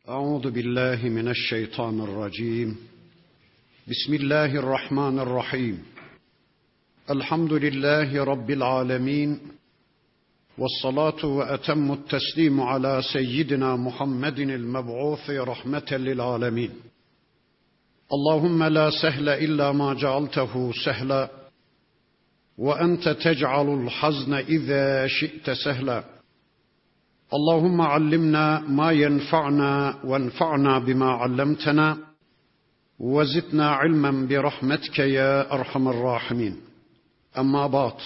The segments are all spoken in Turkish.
أعوذ بالله من الشيطان الرجيم. بسم الله الرحمن الرحيم. الحمد لله رب العالمين، والصلاة وأتم التسليم على سيدنا محمد المبعوث رحمة للعالمين. اللهم لا سهل إلا ما جعلته سهلا، وأنت تجعل الحزن إذا شئت سهلا. اللهم علمنا ما ينفعنا وانفعنا بما علمتنا، وزدنا علما برحمتك يا أرحم الراحمين. أما بعد،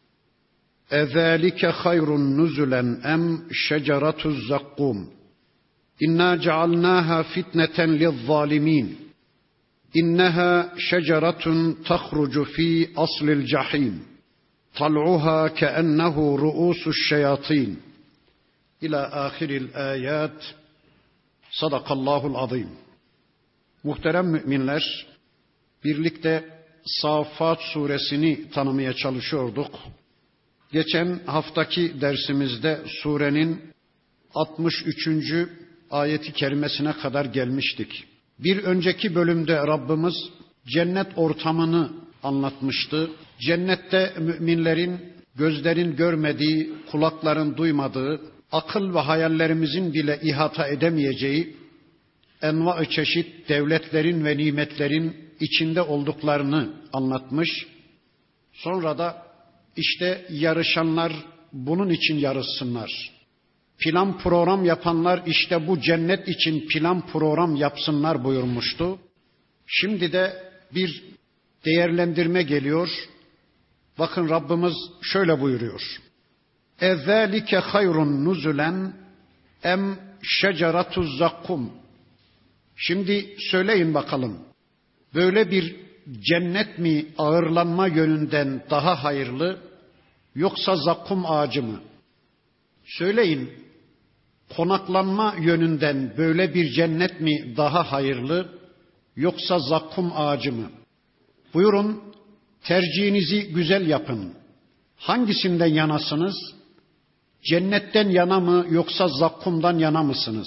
أذلك خير نزلا أم شجرة الزقوم إنا جعلناها فتنة للظالمين إنها شجرة تخرج في أصل الجحيم طلعها كأنه رؤوس الشياطين İlâ âhiril âyât. Sadakallahul azîm. Muhterem müminler, birlikte Saffat suresini tanımaya çalışıyorduk. Geçen haftaki dersimizde surenin 63. ayeti kerimesine kadar gelmiştik. Bir önceki bölümde Rabbimiz cennet ortamını anlatmıştı. Cennette müminlerin gözlerin görmediği, kulakların duymadığı, akıl ve hayallerimizin bile ihata edemeyeceği enva-ı çeşit devletlerin ve nimetlerin içinde olduklarını anlatmış. Sonra da işte yarışanlar bunun için yarışsınlar. Plan program yapanlar işte bu cennet için plan program yapsınlar buyurmuştu. Şimdi de bir değerlendirme geliyor. Bakın Rabbimiz şöyle buyuruyor. اَذَٰلِكَ خَيْرٌ نُزُلًا اَمْ شَجَرَةُ الزَّقُّمْ. Şimdi söyleyin bakalım, böyle bir cennet mi ağırlanma yönünden daha hayırlı, yoksa zakkum ağacı mı? Söyleyin, konaklanma yönünden böyle bir cennet mi daha hayırlı, yoksa zakkum ağacı mı? Buyurun, tercihinizi güzel yapın. Hangisinden yanasınız? Cennetten yana mı yoksa zakkumdan yana mısınız?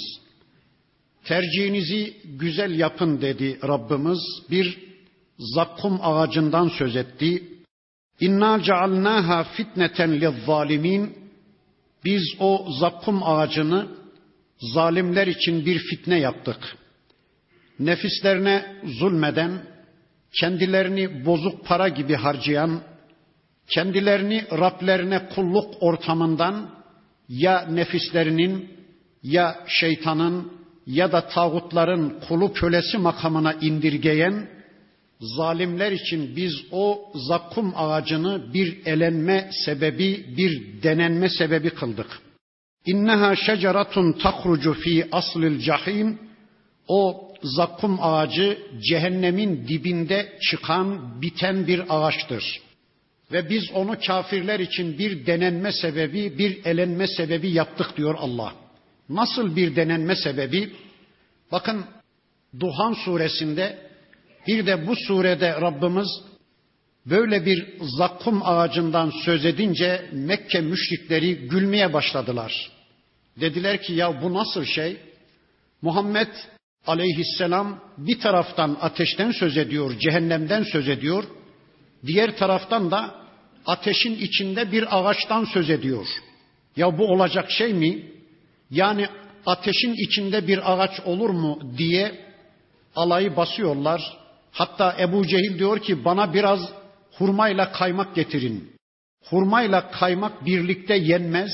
Tercihinizi güzel yapın dedi Rabbimiz. Bir zakkum ağacından söz etti. İnna cealnaha fitneten lizzalimin. Biz o zakkum ağacını zalimler için bir fitne yaptık. Nefislerine zulmeden, kendilerini bozuk para gibi harcayan, kendilerini Rablerine kulluk ortamından ya nefislerinin ya şeytanın ya da tağutların kulu kölesi makamına indirgeyen zalimler için biz o zakkum ağacını bir elenme sebebi, bir denenme sebebi kıldık. İnneha şeceratun tahrucu fi aslil cahim. O zakkum ağacı cehennemin dibinde çıkan, biten bir ağaçtır. Ve biz onu kafirler için bir denenme sebebi, bir elenme sebebi yaptık diyor Allah. Nasıl bir denenme sebebi? Bakın Duhan suresinde, bir de bu surede Rabbimiz böyle bir zakkum ağacından söz edince Mekke müşrikleri gülmeye başladılar. Dediler ki ya bu nasıl şey? Muhammed aleyhisselam bir taraftan ateşten söz ediyor, cehennemden söz ediyor. Diğer taraftan da ateşin içinde bir ağaçtan söz ediyor. Ya bu olacak şey mi? Yani ateşin içinde bir ağaç olur mu diye alayı basıyorlar. Hatta Ebu Cehil diyor ki bana biraz hurmayla kaymak getirin. Hurmayla kaymak birlikte yenmez.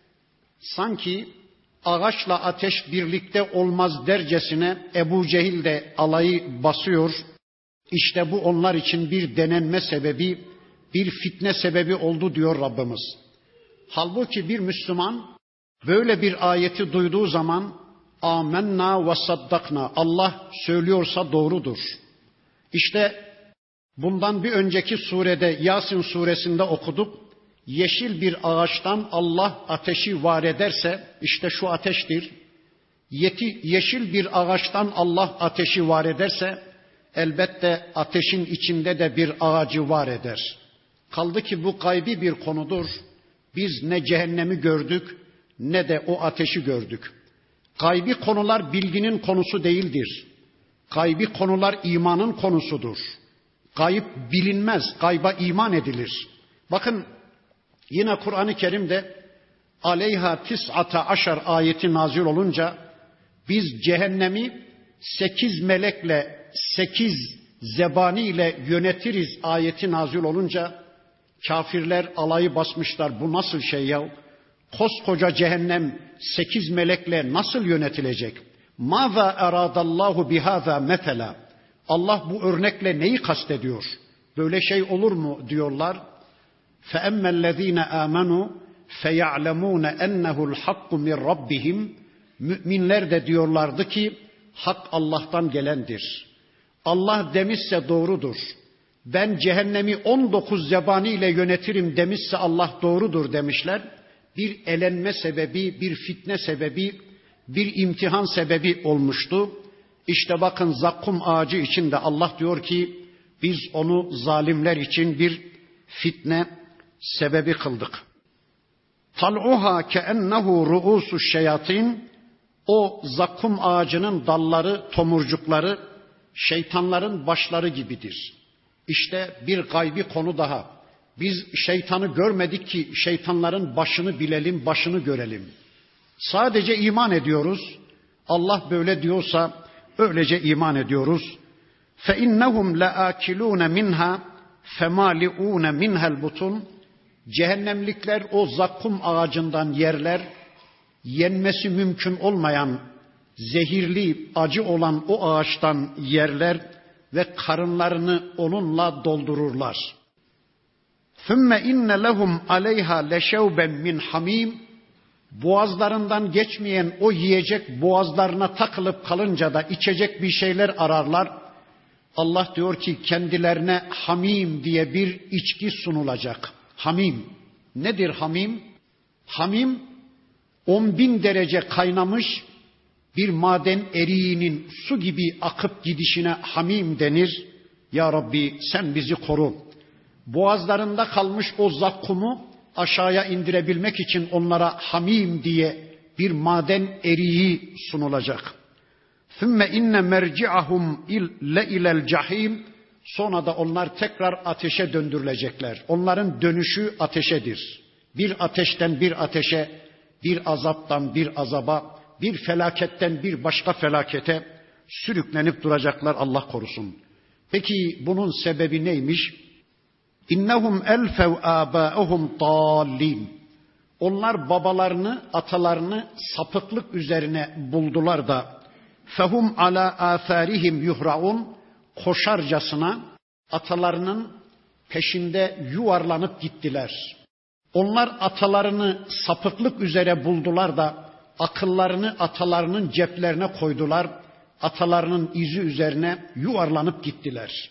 Sanki ağaçla ateş birlikte olmaz dercesine Ebu Cehil de alayı basıyor. İşte bu onlar için bir denenme sebebi, bir fitne sebebi oldu diyor Rabbimiz. Halbuki bir Müslüman böyle bir ayeti duyduğu zaman amenna ve saddakna, Allah söylüyorsa doğrudur. İşte bundan bir önceki surede, Yasin suresinde okuduk. Yeşil bir ağaçtan Allah ateşi var ederse işte şu ateştir. Yeşil bir ağaçtan Allah ateşi var ederse elbette ateşin içinde de bir ağacı var eder. Kaldı ki bu gaybi bir konudur. Biz ne cehennemi gördük ne de o ateşi gördük. Gaybi konular bilginin konusu değildir. Gaybi konular imanın konusudur. Gayb bilinmez, gayba iman edilir. Bakın yine Kur'an-ı Kerim'de aleyha tis'ata aşar ayeti nazil olunca biz cehennemi 8 melekle 8 zebani ile yönetiriz ayeti nazil olunca kafirler alayı basmışlar. Bu nasıl şey ya? Koskoca cehennem 8 melekle nasıl yönetilecek? Mâzâ eradallahu bihâzâ mesela. Allah bu örnekle neyi kastediyor? Böyle şey olur mu diyorlar. فَاَمَّا الَّذ۪ينَ آمَنُوا فَيَعْلَمُونَ اَنَّهُ الْحَقُّ مِنْ رَبِّهِمْ. Müminler de diyorlardı ki hak Allah'tan gelendir. Allah demişse doğrudur. Ben cehennemi 19 zebani ile yönetirim demişse Allah doğrudur demişler. Bir elenme sebebi, bir fitne sebebi, bir imtihan sebebi olmuştu. İşte bakın zakkum ağacı için de Allah diyor ki biz onu zalimler için bir fitne sebebi kıldık. Tal'uha keennehu ru'usu şeyatin. O zakkum ağacının dalları, tomurcukları şeytanların başları gibidir. İşte bir gaybi konu daha. Biz şeytanı görmedik ki şeytanların başını bilelim, başını görelim. Sadece iman ediyoruz. Allah böyle diyorsa öylece iman ediyoruz. فَاِنَّهُمْ لَآكِلُونَ مِنْهَا فَمَالِعُونَ مِنْهَا الْبُطُونَ. Cehennemlikler o zakkum ağacından yerler, yenmesi mümkün olmayan, zehirli, acı olan o ağaçtan yerler ve karınlarını onunla doldururlar. ثُمَّ اِنَّ لَهُمْ عَلَيْهَا لَشَوْبًا مِنْ حَمِيمٍ. Boğazlarından geçmeyen o yiyecek boğazlarına takılıp kalınca da içecek bir şeyler ararlar. Allah diyor ki kendilerine hamim diye bir içki sunulacak. Hamim. Nedir hamim? Hamim 10.000 derece kaynamış bir maden eriğinin su gibi akıp gidişine hamim denir. Ya Rabbi sen bizi koru. Boğazlarında kalmış o zakkumu aşağıya indirebilmek için onlara hamim diye bir maden eriği sunulacak. ثُمَّ اِنَّ مَرْجِعَهُمْ لَاِلَى الْجَحِيمِ. Sonra da onlar tekrar ateşe döndürülecekler. Onların dönüşü ateşedir. Bir ateşten bir ateşe, bir azaptan bir azaba, bir felaketten bir başka felakete sürüklenip duracaklar, Allah korusun. Peki bunun sebebi neymiş? İnnehum elfev âbâehum tâllîn. Onlar babalarını, atalarını sapıklık üzerine buldular da fehum alâ âthârihim yuhra'un. Koşarcasına atalarının peşinde yuvarlanıp gittiler. Onlar atalarını sapıklık üzere buldular da akıllarını atalarının ceplerine koydular. Atalarının izi üzerine yuvarlanıp gittiler.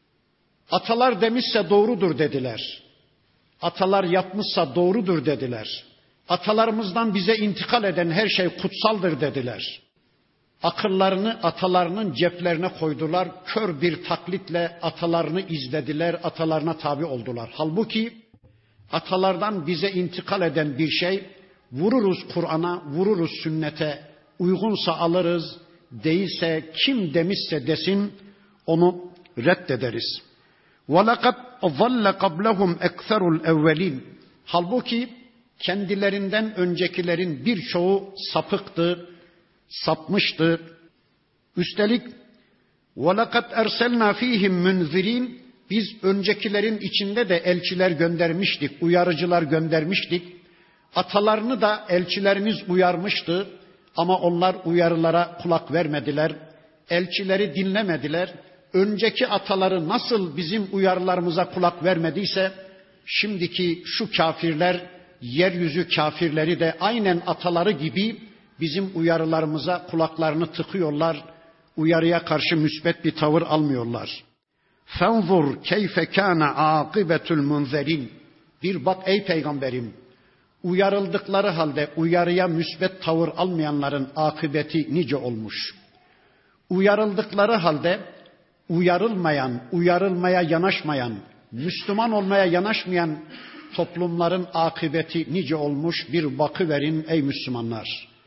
Atalar demişse doğrudur dediler. Atalar yapmışsa doğrudur dediler. Atalarımızdan bize intikal eden her şey kutsaldır dediler. Akıllarını atalarının ceplerine koydular. Kör bir taklitle atalarını izlediler, atalarına tabi oldular. Halbuki atalardan bize intikal eden bir şey, vururuz Kur'an'a, vururuz sünnete, uygunsa alırız, değilse kim demişse desin onu reddederiz. وَلَقَدْ ظَلَّ قَبْلَهُمْ اَكْثَرُ الْاَوَّلِينَ. Halbuki kendilerinden öncekilerin birçoğu sapıktı, sapmıştı. Üstelik وَلَقَدْ اَرْسَلْنَا ف۪يهِمْ مُنْذِر۪ينَ. Biz öncekilerin içinde de elçiler göndermiştik, uyarıcılar göndermiştik. Atalarını da elçilerimiz uyarmıştı ama onlar uyarılara kulak vermediler. Elçileri dinlemediler. Önceki ataları nasıl bizim uyarılarımıza kulak vermediyse şimdiki şu kafirler, yeryüzü kafirleri de aynen ataları gibi bizim uyarılarımıza kulaklarını tıkıyorlar. Uyarıya karşı müsbet bir tavır almıyorlar. فَانْظُرْ كَيْفَ كَانَ عَاقِبَةُ الْمُنْذَرِينَ. Bir bak ey peygamberim, uyarıldıkları halde uyarıya müsbet tavır almayanların akıbeti nice olmuş. Uyarıldıkları halde uyarılmayan, uyarılmaya yanaşmayan, Müslüman olmaya yanaşmayan toplumların akıbeti nice olmuş. Bir bakıverin ey Müslümanlar.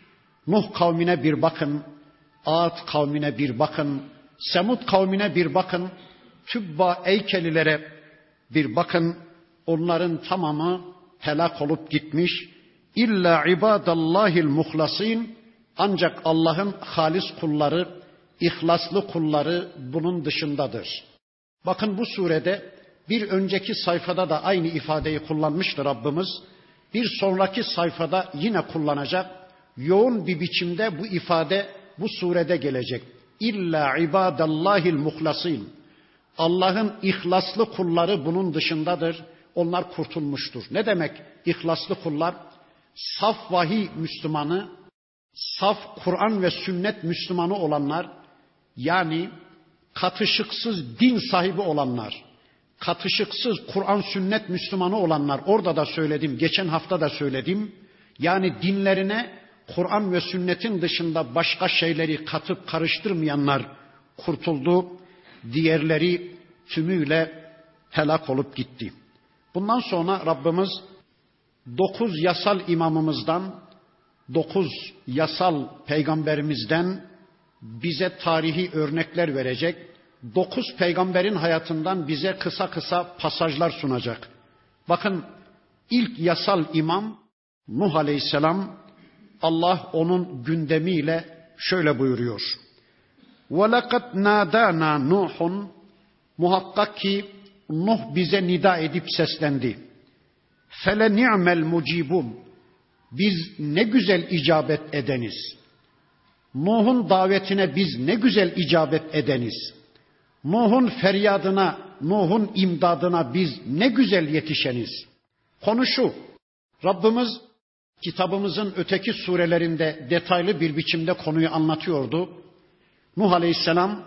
Nuh kavmine bir bakın, Ad kavmine bir bakın, Semud kavmine bir bakın, Tübba Eykelilere bir bakın. Onların tamamı helak olup gitmiş. İlla ibadallahil muhlasin, ancak Allah'ın halis kulları, ihlaslı kulları bunun dışındadır. Bakın bu surede bir önceki sayfada da aynı ifadeyi kullanmıştı Rabbimiz. Bir sonraki sayfada yine kullanacak. Yoğun bir biçimde bu ifade bu surede gelecek. İlla ibadallahil muhlasin. Allah'ın ihlaslı kulları bunun dışındadır. Onlar kurtulmuştur. Ne demek ihlaslı kullar? Saf vahiy Müslümanı, saf Kur'an ve sünnet Müslümanı olanlar, yani katışıksız din sahibi olanlar, katışıksız Kur'an sünnet Müslümanı olanlar, orada da söyledim, geçen hafta da söyledim. Yani dinlerine Kur'an ve sünnetin dışında başka şeyleri katıp karıştırmayanlar kurtuldu. Diğerleri tümüyle helak olup gitti. Bundan sonra Rabbimiz 9 yasal imamımızdan, 9 yasal peygamberimizden bize tarihi örnekler verecek. 9 peygamberin hayatından bize kısa kısa pasajlar sunacak. Bakın ilk yasal imam Nuh Aleyhisselam, Allah onun gündemiyle şöyle buyuruyor. وَلَقَدْ نَادَانَا نُوحٌ, muhakkak ki Nuh bize nida edip seslendi. فَلَنِعْمَ الْمُجِيبُونَ, biz ne güzel icabet edeniz. Nuh'un davetine biz ne güzel icabet edeniz. Nuh'un feryadına, Nuh'un imdadına biz ne güzel yetişeniz. Konu şu, Rabbimiz kitabımızın öteki surelerinde detaylı bir biçimde konuyu anlatıyordu. Nuh Aleyhisselam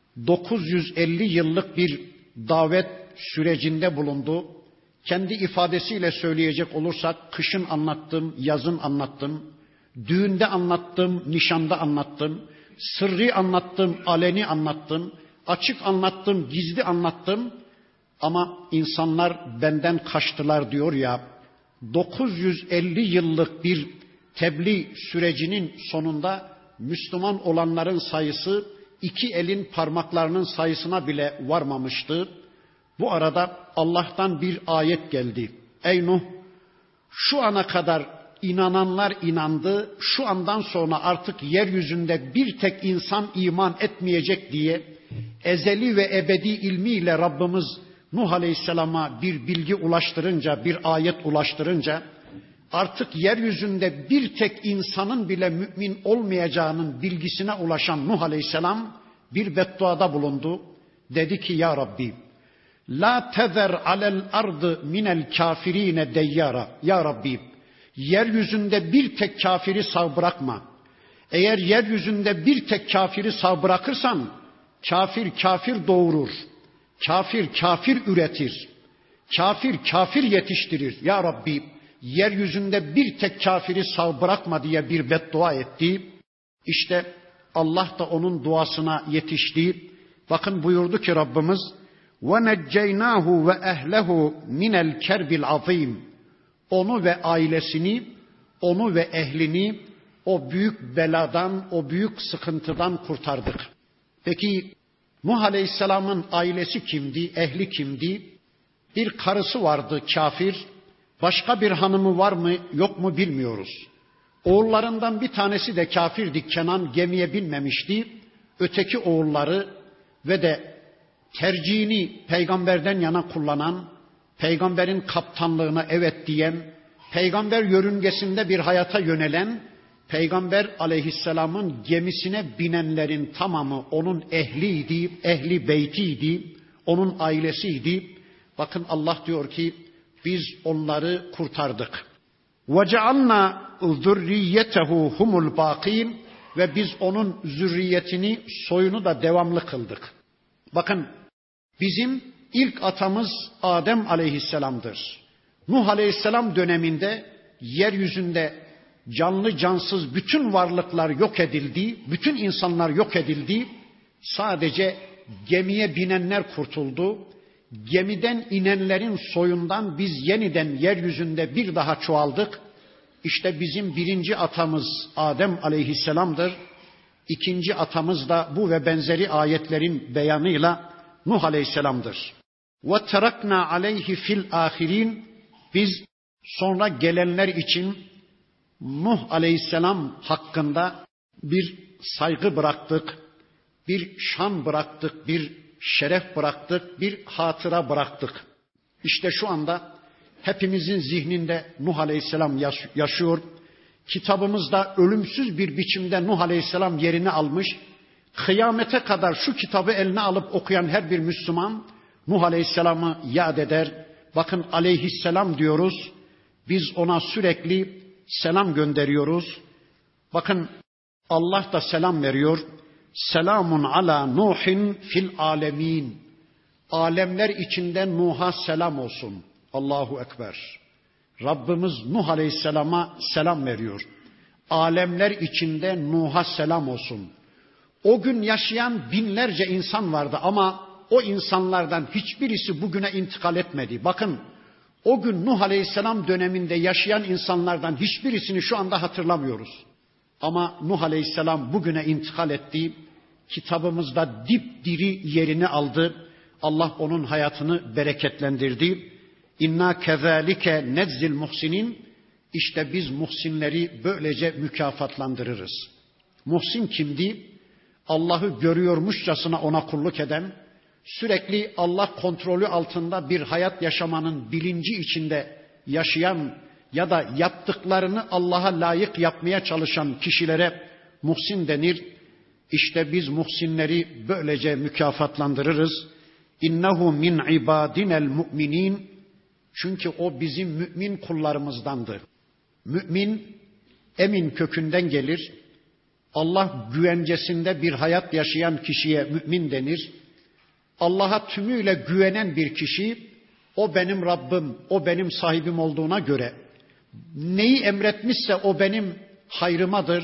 950 yıllık bir davet sürecinde bulundu. Kendi ifadesiyle söyleyecek olursak, kışın anlattım, yazın anlattım, düğünde anlattım, nişanda anlattım, sırrı anlattım, aleni anlattım, açık anlattım, gizli anlattım. Ama insanlar benden kaçtılar diyor ya, 950 yıllık bir tebliğ sürecinin sonunda Müslüman olanların sayısı 2 elin parmaklarının sayısına bile varmamıştı. Bu arada Allah'tan bir ayet geldi. Ey Nuh, şu ana kadar inananlar inandı, şu andan sonra artık yeryüzünde bir tek insan iman etmeyecek diye ezeli ve ebedi ilmiyle Rabbimiz Nuh Aleyhisselam'a bir bilgi ulaştırınca, bir ayet ulaştırınca, artık yeryüzünde bir tek insanın bile mümin olmayacağının bilgisine ulaşan Nuh Aleyhisselam bir bedduada bulundu. Dedi ki ya Rabbi, la tezer alel ardı minel kafirine deyyara. Ya Rabbi, yeryüzünde bir tek kafiri sağ bırakma. Eğer yeryüzünde bir tek kafiri sağ bırakırsan, kafir kafir doğurur. Kafir kafir üretir. Kafir kafir yetiştirir. Ya Rabbi, yeryüzünde bir tek kafiri sağ bırakma diye bir beddua etti. İşte Allah da onun duasına yetişti. Bakın buyurdu ki Rabbimiz, وَنَجَّيْنَاهُ وَأَهْلَهُ مِنَ الْكَرْبِ الْعَظِيمِ, onu ve ailesini, onu ve ehlini o büyük beladan, o büyük sıkıntıdan kurtardık. Peki Nuh Aleyhisselam'ın ailesi kimdi, ehli kimdi? Bir karısı vardı kafir, başka bir hanımı var mı yok mu bilmiyoruz. Oğullarından bir tanesi de kafirdi, Kenan, gemiye binmemişti. Öteki oğulları ve de tercihini peygamberden yana kullanan, peygamberin kaptanlığına evet diyen, peygamber yörüngesinde bir hayata yönelen, Peygamber Aleyhisselam'ın gemisine binenlerin tamamı onun ehliydi, ehli beytiydi, onun ailesiydi. Bakın Allah diyor ki biz onları kurtardık. وَجَعَلْنَا ذُرِّيَّتَهُ هُمُ الْبَاقِينَ, ve biz onun zürriyetini, soyunu da devamlı kıldık. Bakın bizim ilk atamız Adem Aleyhisselam'dır. Nuh Aleyhisselam döneminde yeryüzünde canlı cansız bütün varlıklar yok edildi, bütün insanlar yok edildi. Sadece gemiye binenler kurtuldu. Gemiden inenlerin soyundan biz yeniden yeryüzünde bir daha çoğaldık. İşte bizim birinci atamız Adem aleyhisselamdır. İkinci atamız da bu ve benzeri ayetlerin beyanıyla Nuh aleyhisselamdır. وَتَرَكْنَا عَلَيْهِ فِي الْآخِرِينَ Biz sonra gelenler için Nuh aleyhisselam hakkında bir saygı bıraktık, bir şan bıraktık, bir şeref bıraktık, bir hatıra bıraktık. İşte şu anda hepimizin zihninde Nuh aleyhisselam yaşıyor. Kitabımızda ölümsüz bir biçimde Nuh aleyhisselam yerini almış. Kıyamete kadar şu kitabı eline alıp okuyan her bir Müslüman Nuh aleyhisselamı yad eder. Bakın aleyhisselam diyoruz. Biz ona sürekli selam gönderiyoruz. Bakın Allah da selam veriyor. Selamun ala Nuhin fil alemin. Alemler içinde Nuh'a selam olsun. Allahu Ekber. Rabbimiz Nuh Aleyhisselam'a selam veriyor. Alemler içinde Nuh'a selam olsun. O gün yaşayan binlerce insan vardı ama o insanlardan hiçbirisi bugüne intikal etmedi. Bakın o gün Nuh Aleyhisselam döneminde yaşayan insanlardan hiçbirisini şu anda hatırlamıyoruz. Ama Nuh Aleyhisselam bugüne intikal etti. Kitabımızda dipdiri yerini aldı. Allah onun hayatını bereketlendirdi. İnna kezalike nezzil muhsinin. İşte biz muhsinleri böylece mükafatlandırırız. Muhsin kimdi? Allah'ı görüyormuşçasına ona kulluk eden, sürekli Allah kontrolü altında bir hayat yaşamanın bilinci içinde yaşayan ya da yaptıklarını Allah'a layık yapmaya çalışan kişilere muhsin denir. İşte biz muhsinleri böylece mükafatlandırırız. İnnehu min ibadinel mu'minin. Çünkü o bizim mümin kullarımızdandı. Mümin emin kökünden gelir. Allah güvencesinde bir hayat yaşayan kişiye mümin denir. Allah'a tümüyle güvenen bir kişi, o benim Rabbim, o benim sahibim olduğuna göre neyi emretmişse o benim hayrımadır,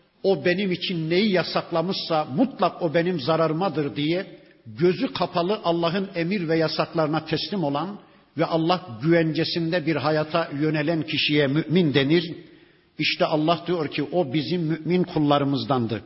o benim için neyi yasaklamışsa mutlak o benim zararımadır diye gözü kapalı Allah'ın emir ve yasaklarına teslim olan ve Allah güvencesinde bir hayata yönelen kişiye mümin denir. İşte Allah diyor ki o bizim mümin kullarımızdandı.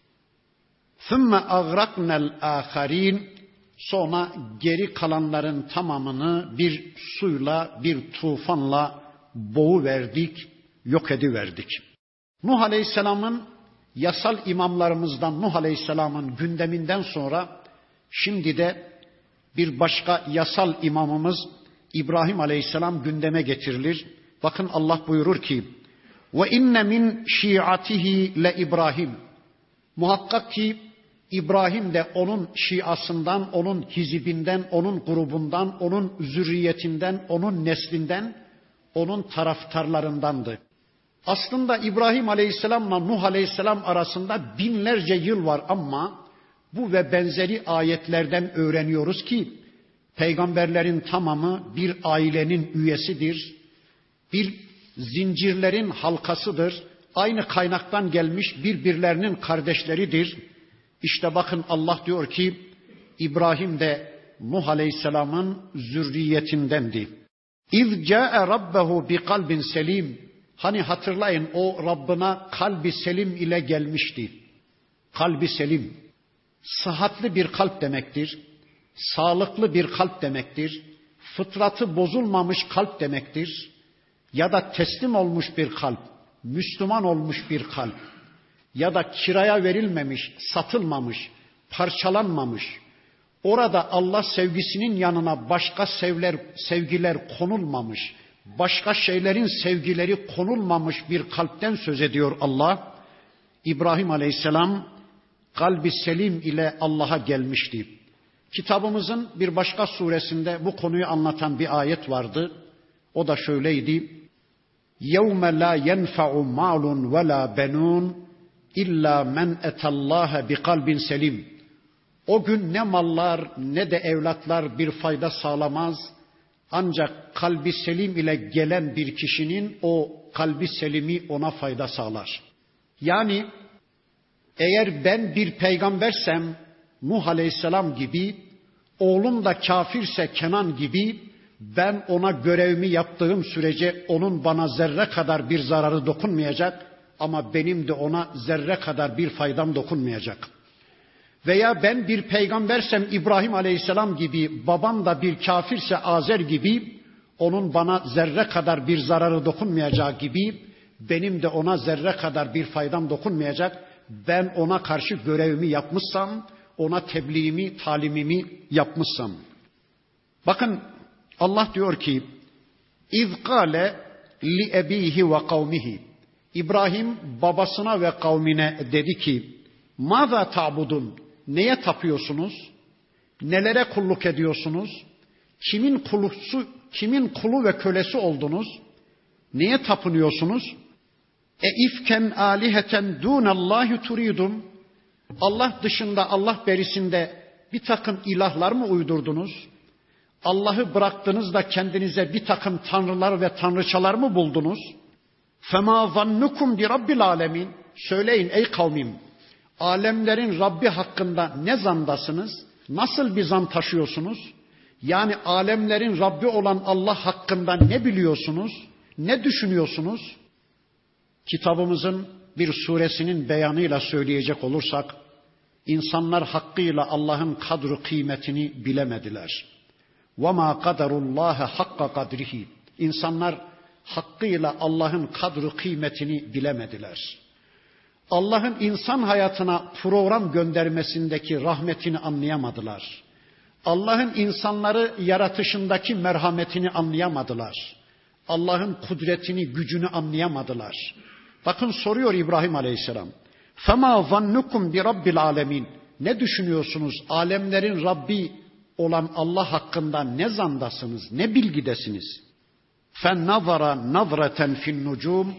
ثُمَّ أَغْرَقْنَا الْآخَرِينَ Sonra geri kalanların tamamını bir suyla, bir tufanla boğuverdik, yok ediverdik. Nuh Aleyhisselam'ın yasal imamlarımızdan Nuh Aleyhisselam'ın gündeminden sonra şimdi de bir başka yasal imamımız İbrahim Aleyhisselam gündeme getirilir. Bakın Allah buyurur ki: "Ve inne min şiatihi le İbrahim." Muhakkak ki İbrahim de onun şiasından, onun hizibinden, onun grubundan, onun zürriyetinden, onun neslinden, onun taraftarlarındandı. Aslında İbrahim Aleyhisselam'la Nuh Aleyhisselam arasında binlerce yıl var ama bu ve benzeri ayetlerden öğreniyoruz ki peygamberlerin tamamı bir ailenin üyesidir. Bir zincirlerin halkasıdır. Aynı kaynaktan gelmiş birbirlerinin kardeşleridir. İşte bakın Allah diyor ki İbrahim de Nuh Aleyhisselam'ın zürriyetindendi. İz ca'e rabbehu bi kalbin selim. Hani hatırlayın o Rabbına kalbi selim ile gelmişti. Kalbi selim. Sıhhatli bir kalp demektir. Sağlıklı bir kalp demektir. Fıtratı bozulmamış kalp demektir. Ya da teslim olmuş bir kalp. Müslüman olmuş bir kalp. Ya da kiraya verilmemiş, satılmamış, parçalanmamış. Orada Allah sevgisinin yanına başka sevgiler konulmamış, başka şeylerin sevgileri konulmamış bir kalpten söz ediyor Allah. İbrahim Aleyhisselam kalbi selim ile Allah'a gelmişti. Kitabımızın bir başka suresinde bu konuyu anlatan bir ayet vardı. O da şöyleydi: يَوْمَ لَا يَنْفَعُ مَالٌ وَلَا بَنُونَ İlla men etallaha bi kalbin selim. O gün ne mallar ne de evlatlar bir fayda sağlamaz. Ancak kalbi selim ile gelen bir kişinin o kalbi selimi ona fayda sağlar. Yani eğer ben bir peygambersem Nuh Aleyhisselam gibi, oğlum da kafirse Kenan gibi, Ben ona görevimi yaptığım sürece onun bana zerre kadar bir zararı dokunmayacak ama benim de ona zerre kadar bir faydam dokunmayacak. Veya ben bir peygambersem İbrahim Aleyhisselam gibi, babam da bir kafirse Azer gibi, onun bana zerre kadar bir zararı dokunmayacağı gibi, benim de ona zerre kadar bir faydam dokunmayacak. Ben ona karşı görevimi yapmışsam, ona tebliğimi, talimimi yapmışsam. Bakın Allah diyor ki, İz kâle li ebihi ve kavmihi. İbrahim babasına ve kavmine dedi ki, Mâzâ ta'budun? Neye tapıyorsunuz? Nelere kulluk ediyorsunuz? Kimin kulu ve kölesi oldunuz? Neye tapınıyorsunuz? İfken aliheten dûnallâhi turidum. Allah dışında, Allah berisinde bir takım ilahlar mı uydurdunuz? Allah'ı bıraktınız da kendinize bir takım tanrılar ve tanrıçalar mı buldunuz? فَمَا ظَنُّكُمْ بِرَبِّ الْعَالَمِينَ. Söyleyin ey kavmim, alemlerin Rabbi hakkında ne zandasınız? Nasıl bir zan taşıyorsunuz? Yani alemlerin Rabbi olan Allah hakkında ne biliyorsunuz? Ne düşünüyorsunuz? Kitabımızın bir suresinin beyanıyla söyleyecek olursak, insanlar hakkıyla Allah'ın kadru kıymetini bilemediler. وَمَا قَدَرُ اللّٰهَ حَقَّ قَدْرِهِ. İnsanlar hakkıyla Allah'ın kadru kıymetini bilemediler. Allah'ın insan hayatına program göndermesindeki rahmetini anlayamadılar. Allah'ın insanları yaratışındaki merhametini anlayamadılar. Allah'ın kudretini, gücünü anlayamadılar. Bakın soruyor İbrahim Aleyhisselam. فَمَا ظَنُّكُمْ بِرَبِّ الْعَالَمِينَ. Ne düşünüyorsunuz? Alemlerin Rabbi olan Allah hakkında ne zandasınız? Ne bilgidesiniz? فَنَّظَرَ نَظْرَةً فِي النُّجُومِ.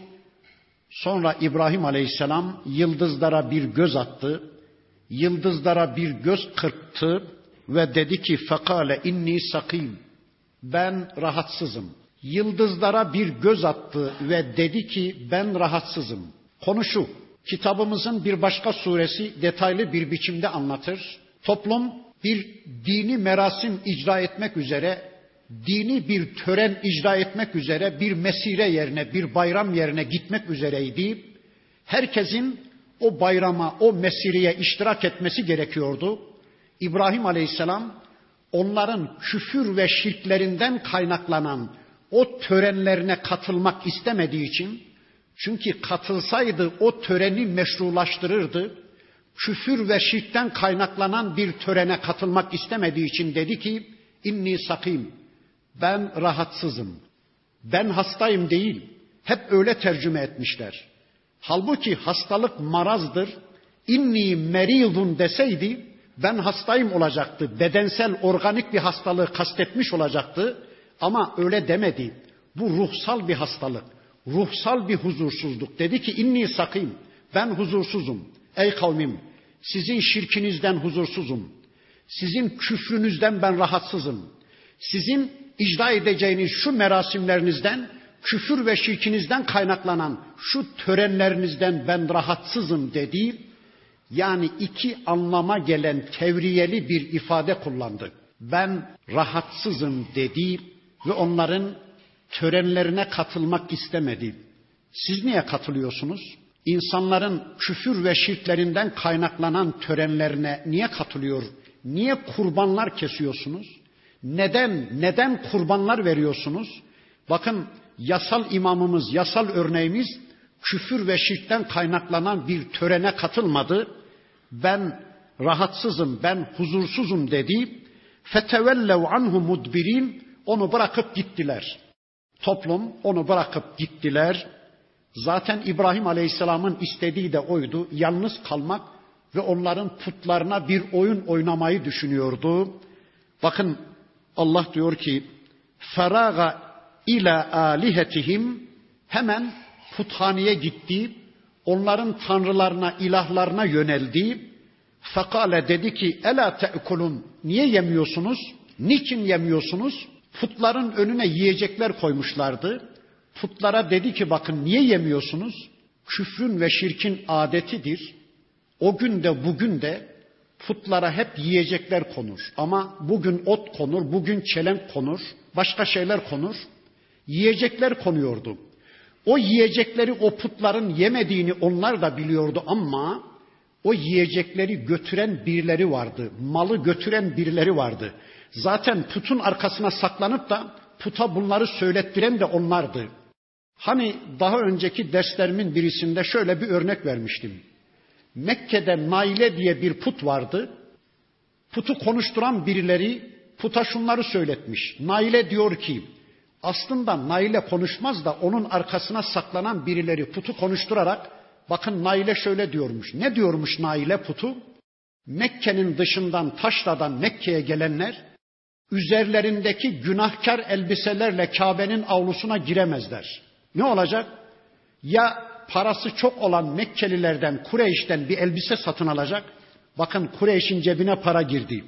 Sonra İbrahim Aleyhisselam yıldızlara bir göz attı. Yıldızlara bir göz kırptı ve dedi ki فَقَالَ اِنِّي سَقِيمٌ. Ben rahatsızım. Yıldızlara bir göz attı ve dedi ki ben rahatsızım. Konu şu, kitabımızın bir başka suresi detaylı bir biçimde anlatır. Toplum bir dini merasim icra etmek üzere, dini bir tören icra etmek üzere bir mesire yerine, bir bayram yerine gitmek üzereydi. Herkesin o bayrama, o mesireye iştirak etmesi gerekiyordu. İbrahim Aleyhisselam onların küfür ve şirklerinden kaynaklanan o törenlerine katılmak istemediği için, çünkü katılsaydı o töreni meşrulaştırırdı, küfür ve şirkten kaynaklanan bir törene katılmak istemediği için dedi ki, inni sakim, ben rahatsızım, ben hastayım değil, hep öyle tercüme etmişler. Halbuki hastalık marazdır, inni meridun deseydi, ben hastayım olacaktı, bedensel organik bir hastalığı kastetmiş olacaktı. Ama öyle demedi. Bu ruhsal bir hastalık, ruhsal bir huzursuzluk. Dedi ki inni sakim, ben huzursuzum. Ey kavmim, sizin şirkinizden huzursuzum. Sizin küfrünüzden ben rahatsızım. Sizin icra edeceğiniz şu merasimlerinizden, küfür ve şirkinizden kaynaklanan şu törenlerinizden ben rahatsızım dedi. Yani iki anlama gelen tevriyeli bir ifade kullandı. Ben rahatsızım dedi ve onların törenlerine katılmak istemedi. Siz niye katılıyorsunuz? İnsanların küfür ve şirklerinden kaynaklanan törenlerine niye katılıyor? Niye kurbanlar kesiyorsunuz? Neden kurbanlar veriyorsunuz? Bakın yasal imamımız, yasal örneğimiz küfür ve şirkten kaynaklanan bir törene katılmadı. Ben rahatsızım, ben huzursuzum dedi. فَتَوَلَّوْ عَنْهُ مُدْبِرِينَ. Onu bırakıp gittiler. Toplum onu bırakıp gittiler. Zaten İbrahim Aleyhisselam'ın istediği de oydu. Yalnız kalmak ve onların putlarına bir oyun oynamayı düşünüyordu. Bakın Allah diyor ki فَرَاغَ اِلَى آلِهَتِهِمْ. Hemen puthaneye gitti. Onların tanrılarına, ilahlarına yöneldi. Fekale dedi ki ela te'kulun. Niye yemiyorsunuz? Niçin yemiyorsunuz? Putların önüne yiyecekler koymuşlardı. Putlara dedi ki bakın niye yemiyorsunuz? Küfrün ve şirkin adetidir. O gün de bugün de putlara hep yiyecekler konur. Ama bugün ot konur, bugün çelenk konur, başka şeyler konur. Yiyecekler konuyordu. O yiyecekleri o putların yemediğini onlar da biliyordu ama o yiyecekleri götüren birileri vardı. Malı götüren birileri vardı. Zaten putun arkasına saklanıp da puta bunları söylettiren de onlardı. Hani daha önceki derslerimin birisinde şöyle bir örnek vermiştim. Mekke'de Naile diye bir put vardı. Putu konuşturan birileri puta şunları söyletmiş. Naile diyor ki, aslında Naile konuşmaz da onun arkasına saklanan birileri putu konuşturarak, bakın Naile şöyle diyormuş. Ne diyormuş Naile putu? Mekke'nin dışından Taşra'dan Mekke'ye gelenler üzerlerindeki günahkar elbiselerle Kabe'nin avlusuna giremezler. Ne olacak? Ya parası çok olan Mekkelilerden, Kureyş'ten bir elbise satın alacak. Bakın Kureyş'in cebine para girdi.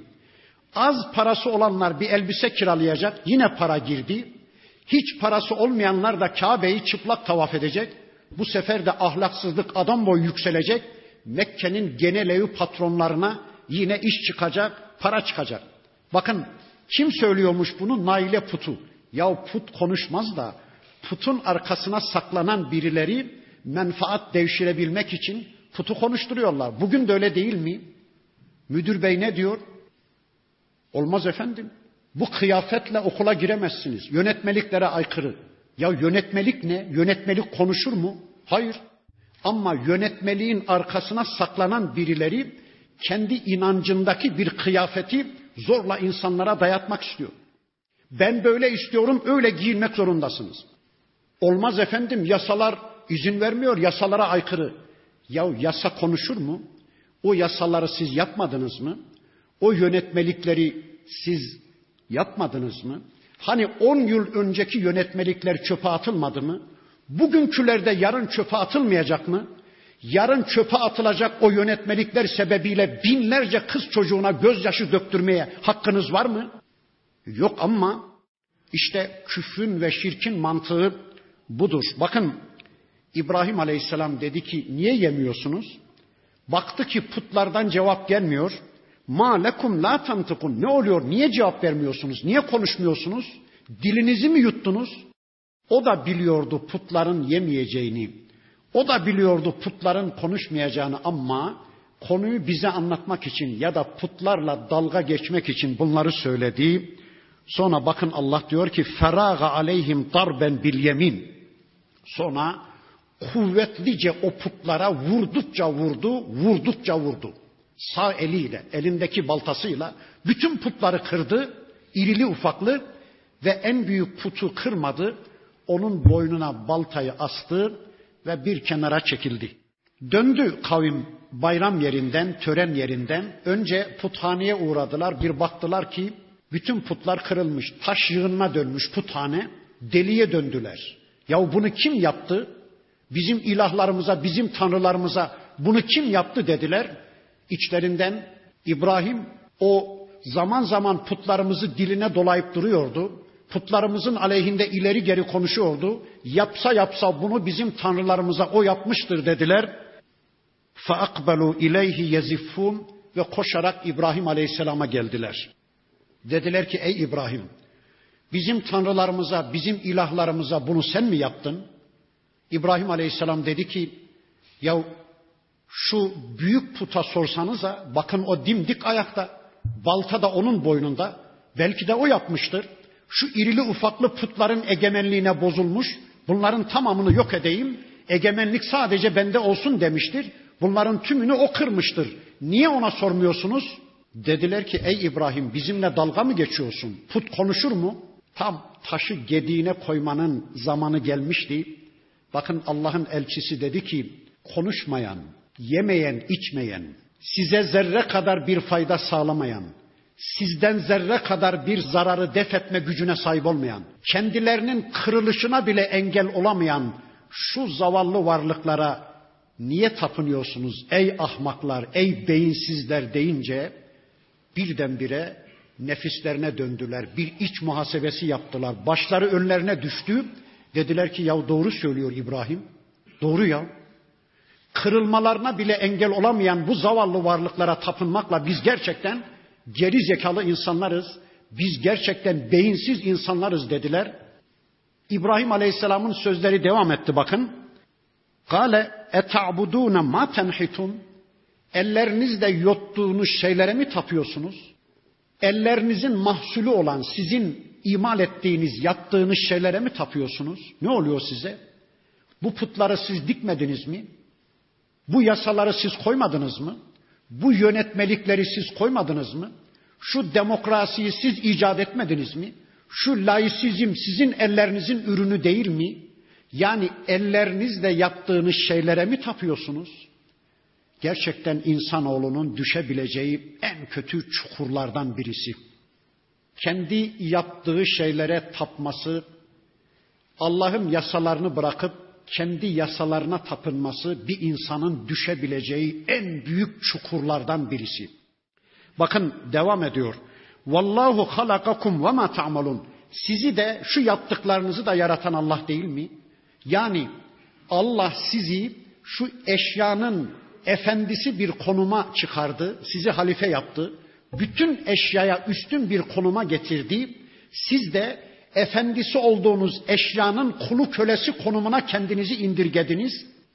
Az parası olanlar bir elbise kiralayacak. Yine para girdi. Hiç parası olmayanlar da Kabe'yi çıplak tavaf edecek. Bu sefer de ahlaksızlık adam boyu yükselecek. Mekke'nin genel evi patronlarına yine iş çıkacak, para çıkacak. Bakın kim söylüyormuş bunu? Naile putu. Ya put konuşmaz da putun arkasına saklanan birileri menfaat devşirebilmek için putu konuşturuyorlar. Bugün de öyle değil mi? Müdür bey ne diyor? Olmaz efendim. Bu kıyafetle okula giremezsiniz. Yönetmeliklere aykırı. Ya yönetmelik ne? Yönetmelik konuşur mu? Hayır. Ama yönetmeliğin arkasına saklanan birileri kendi inancındaki bir kıyafeti zorla insanlara dayatmak istiyor. Ben böyle istiyorum, öyle giyinmek zorundasınız. Olmaz efendim, yasalar izin vermiyor, yasalara aykırı. Ya yasa konuşur mu? O yasaları siz yapmadınız mı? O yönetmelikleri siz yapmadınız mı? Hani 10 yıl önceki yönetmelikler çöpe atılmadı mı? Bugünkülerde yarın çöpe atılmayacak mı? Yarın çöpe atılacak o yönetmelikler sebebiyle binlerce kız çocuğuna gözyaşı döktürmeye hakkınız var mı? Yok ama işte küfrün ve şirkin mantığı budur. Bakın İbrahim Aleyhisselam dedi ki niye yemiyorsunuz? Baktı ki putlardan cevap gelmiyor. Ma lekum la tantıkun. Ne oluyor? Niye cevap vermiyorsunuz? Niye konuşmuyorsunuz? Dilinizi mi yuttunuz? O da biliyordu putların yemeyeceğini. O da biliyordu putların konuşmayacağını ama konuyu bize anlatmak için ya da putlarla dalga geçmek için bunları söyledi. Sonra bakın Allah diyor ki feraga aleyhim darben bil yemin. Sonra kuvvetlice o putlara vurdukça vurdu. Sağ eliyle, elindeki baltasıyla bütün putları kırdı. İrili ufaklı ve en büyük putu kırmadı. Onun boynuna baltayı astı ve bir kenara çekildi. Döndü kavim bayram yerinden, tören yerinden. Önce puthaneye uğradılar. Bir baktılar ki bütün putlar kırılmış. Taş yığınına dönmüş puthane. Deliye döndüler. Ya bunu kim yaptı? Bizim ilahlarımıza, bizim tanrılarımıza bunu kim yaptı dediler. İçlerinden İbrahim o zaman zaman putlarımızı diline dolayıp duruyordu. Putlarımızın aleyhinde ileri geri konuşuyordu. Yapsa bunu bizim tanrılarımıza o yapmıştır dediler. فَاَقْبَلُوا اِلَيْهِ يَزِفُّونَ ve koşarak İbrahim Aleyhisselam'a geldiler. Dediler ki ey İbrahim, bizim tanrılarımıza, bizim ilahlarımıza bunu sen mi yaptın? İbrahim Aleyhisselam dedi ki ya şu büyük puta sorsanıza, bakın o dimdik ayakta, balta da onun boynunda, belki de o yapmıştır. Şu irili ufaklı putların egemenliğine bozulmuş, bunların tamamını yok edeyim, egemenlik sadece bende olsun demiştir. Bunların tümünü o kırmıştır. Niye ona sormuyorsunuz? Dediler ki ey İbrahim, bizimle dalga mı geçiyorsun? Put konuşur mu? Tam taşı gediğine koymanın zamanı gelmişti. Bakın Allah'ın elçisi dedi ki konuşmayan, yemeyen, içmeyen, size zerre kadar bir fayda sağlamayan, sizden zerre kadar bir zararı def etme gücüne sahip olmayan, kendilerinin kırılışına bile engel olamayan şu zavallı varlıklara niye tapınıyorsunuz ey ahmaklar, ey beyinsizler deyince birdenbire nefislerine döndüler. Bir iç muhasebesi yaptılar. Başları önlerine düştü. Dediler ki ya doğru söylüyor İbrahim. Doğru ya. kırılmalarına bile engel olamayan bu zavallı varlıklara tapınmakla biz gerçekten geri zekalı insanlarız, biz gerçekten beyinsiz insanlarız dediler. İbrahim Aleyhisselam'ın sözleri devam etti bakın. Kale eta'budûne ma tenhitun. Ellerinizle yottuğunuz şeylere mi tapıyorsunuz? Ellerinizin mahsulü olan sizin imal ettiğiniz, yaptığınız şeylere mi tapıyorsunuz? Ne oluyor size? Bu putları siz dikmediniz mi? Bu yasaları siz koymadınız mı? Bu yönetmelikleri siz koymadınız mı? Şu demokrasiyi siz icat etmediniz mi? Şu laisizm sizin ellerinizin ürünü değil mi? Yani ellerinizle yaptığınız şeylere mi tapıyorsunuz? Gerçekten insanoğlunun düşebileceği en kötü çukurlardan birisi. Kendi yaptığı şeylere tapması, Allah'ın yasalarını bırakıp kendi yasalarına tapınması bir insanın düşebileceği en büyük çukurlardan birisi. Bakın devam ediyor. Vallahu halakakum ve ma ta'malun. Sizi de şu yaptıklarınızı da yaratan Allah değil mi? Yani Allah sizi şu eşyanın efendisi bir konuma çıkardı, sizi halife yaptı. Bütün eşyaya üstün bir konuma getirdi. Siz de efendisi olduğunuz eşyanın kulu kölesi konumuna kendinizi indirgediniz.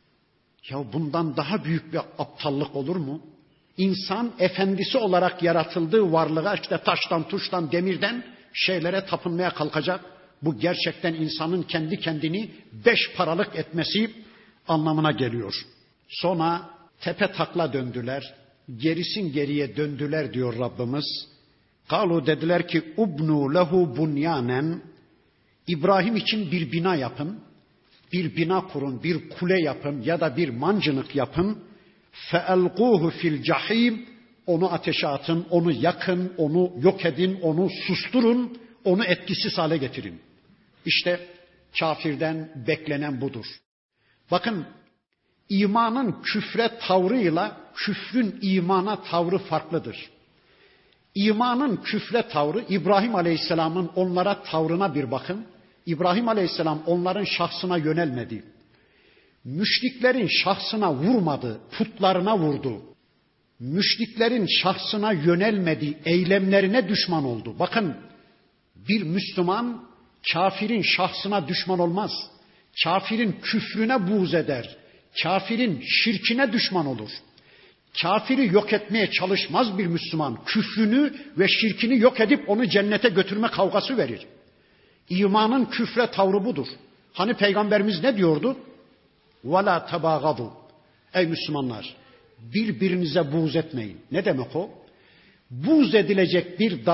Ya bundan daha büyük bir aptallık olur mu? İnsan efendisi olarak yaratıldığı varlığa işte taştan, tuştan, demirden şeylere tapınmaya kalkacak. Bu gerçekten insanın kendi kendini 5 paralık etmesi anlamına geliyor. Sonra tepe takla döndüler. Gerisin geriye döndüler diyor Rabbimiz. Kalu dediler ki ubnu lehu bunyanen. İbrahim için bir bina yapın. Bir bina kurun, bir kule yapın ya da bir mancınık yapın. Feelquhu fil cahim. Onu ateşe atın, onu yakın, onu yok edin, onu susturun, onu etkisiz hale getirin. İşte kafirden beklenen budur. Bakın imanın küfre tavrıyla küfrün imana tavrı farklıdır. İmanın küfre tavrı İbrahim Aleyhisselam'ın onlara tavrına bir bakın. İbrahim Aleyhisselam onların şahsına yönelmedi. Müşriklerin şahsına vurmadı, putlarına vurdu. Müşriklerin şahsına yönelmedi, eylemlerine düşman oldu. Bakın bir Müslüman kafirin şahsına düşman olmaz. Kafirin küfrüne buğz eder. Kafirin şirkine düşman olur. Kafiri yok etmeye çalışmaz bir Müslüman. Küfrünü ve şirkini yok edip onu cennete götürme kavgası verir. İmanın küfre tavrı budur. Hani Peygamberimiz ne diyordu? وَلَا تَبَاغَضُوا. Ey Müslümanlar, birbirinize buğz etmeyin. Ne demek o? Buğz edilecek bir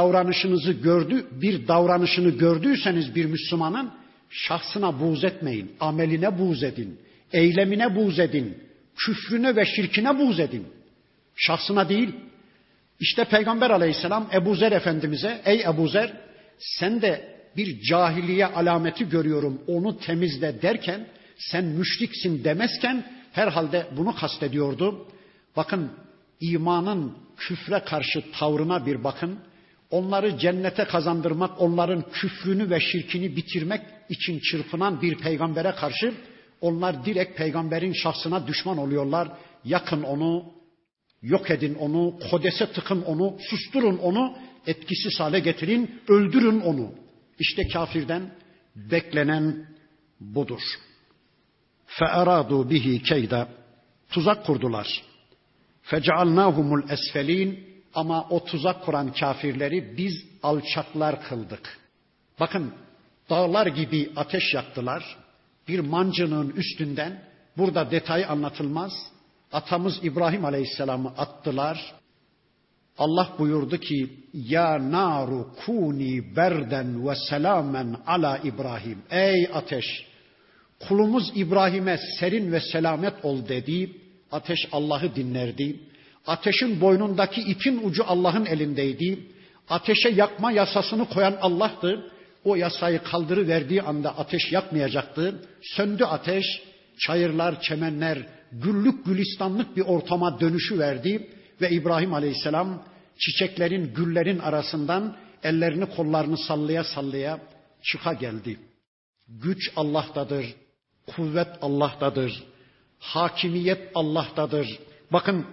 davranışını gördüyseniz bir Müslümanın şahsına buğz etmeyin. Ameline buğz edin. Eylemine buğz edin. Küfrüne ve şirkine buğz edin. Şahsına değil. İşte Peygamber Aleyhisselam Ebu Zer Efendimiz'e ey Ebu Zer sen de bir cahiliye alameti görüyorum onu temizle derken sen müşriksin demezken herhalde bunu kastediyordu. Bakın imanın küfre karşı tavrına bir bakın. Onları cennete kazandırmak, onların küfrünü ve şirkini bitirmek için çırpınan bir peygambere karşı onlar direkt peygamberin şahsına düşman oluyorlar. Yakın onu, yok edin onu, kodese tıkın onu, susturun onu, etkisiz hale getirin, öldürün onu. İşte kafirden beklenen budur. فَاَرَادُوا بِهِ كَيْدًا. Tuzak kurdular. فَجَعَلْنَاهُمُ الْاَسْفَلِينَ. Ama o tuzak kuran kafirleri biz alçaklar kıldık. Bakın dağlar gibi ateş yaktılar. Bir mancınığın üstünden, burada detayı anlatılmaz. Atamız İbrahim Aleyhisselam'ı attılar. Allah buyurdu ki ya naru kuni berden ve selamen ala İbrahim. Ey ateş kulumuz İbrahim'e serin ve selamet ol dedi. Ateş Allah'ı dinlerdi. Ateşin boynundaki ipin ucu Allah'ın elindeydi. Ateşe yakma yasasını koyan Allah'tı. O yasayı kaldırıverdiği anda ateş yakmayacaktı. Söndü ateş. Çayırlar, çemenler, güllük gülistanlık bir ortama dönüşüverdi. Ve İbrahim Aleyhisselam çiçeklerin, güllerin arasından ellerini kollarını sallaya sallaya çıka geldi. Güç Allah'tadır, kuvvet Allah'tadır. Hakimiyet Allah'tadır. Bakın,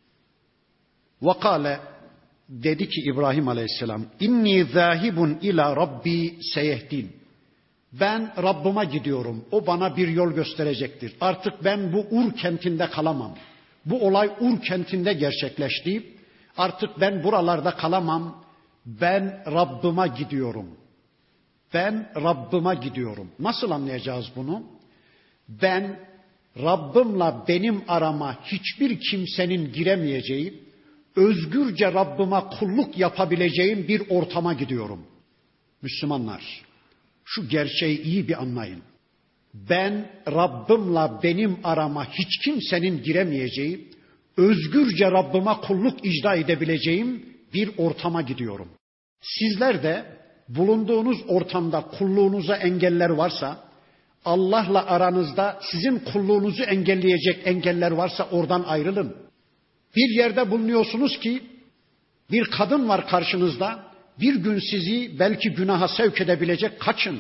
vakale dedi ki İbrahim Aleyhisselam, inni zâhibun ila rabbi seyehdin. Ben Rabbıma gidiyorum. O bana bir yol gösterecektir. Artık ben bu Ur kentinde kalamam. Bu olay Ur kentinde gerçekleşti. Artık ben buralarda kalamam. Ben Rabbıma gidiyorum. Ben Rabbıma gidiyorum. Nasıl anlayacağız bunu? Ben Rabbimle benim arama hiçbir kimsenin giremeyeceği, özgürce Rabbime kulluk yapabileceğim bir ortama gidiyorum. Müslümanlar, şu gerçeği iyi bir anlayın. Ben Rabbimle benim arama hiç kimsenin giremeyeceği, özgürce Rabbime kulluk icra edebileceğim bir ortama gidiyorum. Sizler de bulunduğunuz ortamda kulluğunuza engeller varsa, Allah'la aranızda sizin kulluğunuzu engelleyecek engeller varsa oradan ayrılın. Bir yerde bulunuyorsunuz ki bir kadın var karşınızda, bir gün sizi belki günaha sevk edebilecek, kaçın.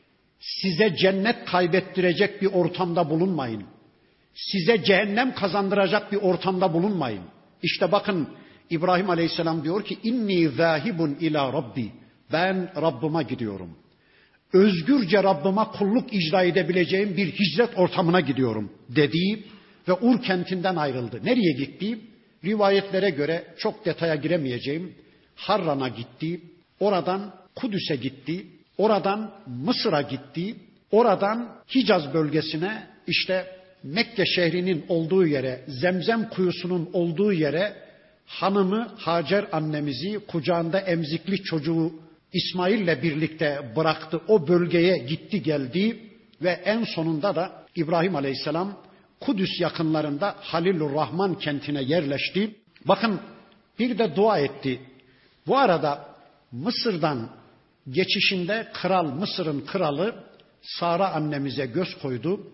Size cennet kaybettirecek bir ortamda bulunmayın. Size cehennem kazandıracak bir ortamda bulunmayın. İşte bakın İbrahim Aleyhisselam diyor ki inni zâhibun ila rabbi. Ben Rabbıma gidiyorum. Özgürce Rabbıma kulluk icra edebileceğim bir hicret ortamına gidiyorum dedi ve Ur kentinden ayrıldı. Nereye gitti? Rivayetlere göre çok detaya giremeyeceğim. Harran'a gitti, oradan Kudüs'e gitti, oradan Mısır'a gitti, oradan Hicaz bölgesine, işte Mekke şehrinin olduğu yere, Zemzem kuyusunun olduğu yere hanımı Hacer annemizi, kucağında emzikli çocuğu İsmail'le birlikte bıraktı. O bölgeye gitti geldi ve en sonunda da İbrahim Aleyhisselam Kudüs yakınlarında Halilur Rahman kentine yerleşti. Bakın bir de dua etti. Bu arada Mısır'dan geçişinde Mısır'ın kralı Sara annemize göz koydu.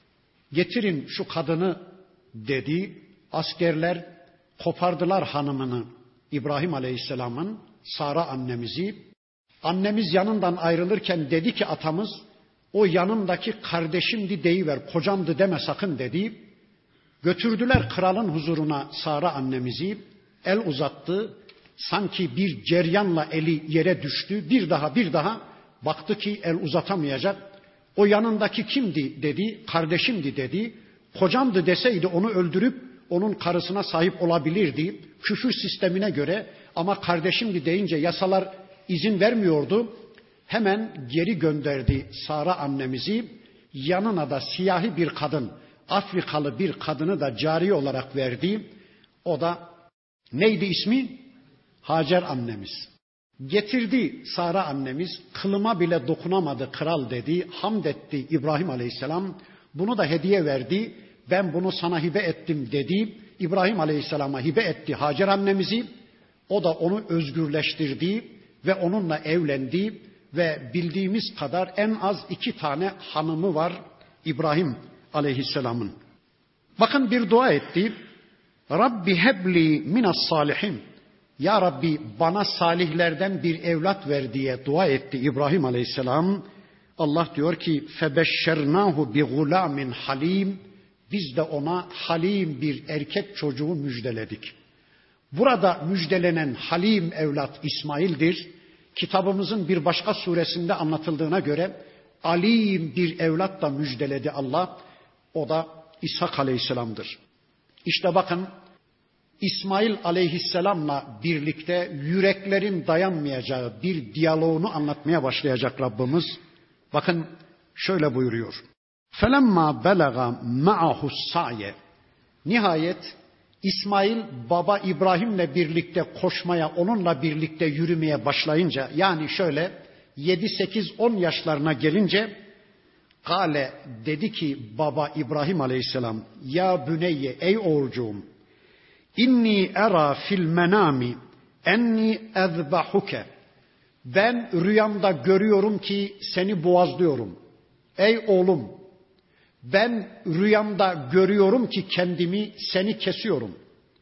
Getirin şu kadını dedi. Askerler kopardılar hanımını, İbrahim Aleyhisselam'ın, Sara annemizi. Annemiz yanından ayrılırken dedi ki atamız, o yanımdaki kardeşimdi deyiver, kocamdı deme sakın dedi. Götürdüler kralın huzuruna Sara annemizi, el uzattı. Sanki bir ceryanla eli yere düştü. Bir daha baktı ki el uzatamayacak. O yanındaki kimdi dedi, kardeşimdi dedi. Kocamdı deseydi onu öldürüp onun karısına sahip olabilirdi. Küfür sistemine göre, ama kardeşimdi deyince yasalar izin vermiyordu. Hemen geri gönderdi Sara annemizi. Yanına da siyahi bir kadın, Afrikalı bir kadını da cariye olarak verdi. O da neydi ismi? Hacer annemiz. Getirdi Sara annemiz, kılıma bile dokunamadı kral dedi, hamd etti İbrahim Aleyhisselam. Bunu da hediye verdi, ben bunu sana hibe ettim dedi. İbrahim Aleyhisselam'a hibe etti Hacer annemizi. O da onu özgürleştirdi ve onunla evlendi ve bildiğimiz kadar en az 2 tane hanımı var İbrahim Aleyhisselam'ın. Bakın bir dua etti. Rabbi hebli minas salihin. Ya Rabbi bana salihlerden bir evlat ver diye dua etti İbrahim Aleyhisselam. Allah diyor ki febeşşernahu bi gulamin halim. Biz de ona halim bir erkek çocuğu müjdeledik. Burada müjdelenen halim evlat İsmail'dir. Kitabımızın bir başka suresinde anlatıldığına göre alim bir evlat da müjdeledi Allah. O da İshak Aleyhisselam'dır. İşte bakın İsmail Aleyhisselam'la birlikte yüreklerin dayanmayacağı bir diyaloğunu anlatmaya başlayacak Rabbimiz. Bakın şöyle buyuruyor. فَلَمَّا بَلَغَ مَعَهُ السَّعْيَ. Nihayet İsmail baba İbrahim'le birlikte koşmaya, onunla birlikte yürümeye başlayınca, yani şöyle 7-8-10 yaşlarına gelince Kale dedi ki baba İbrahim Aleyhisselam, ya büneyye, ey oğulcuğum, inni era fil menami enni ezbahuke. Ben rüyamda görüyorum ki seni boğazlıyorum. Ey oğlum, ben rüyamda görüyorum ki kendimi, seni kesiyorum.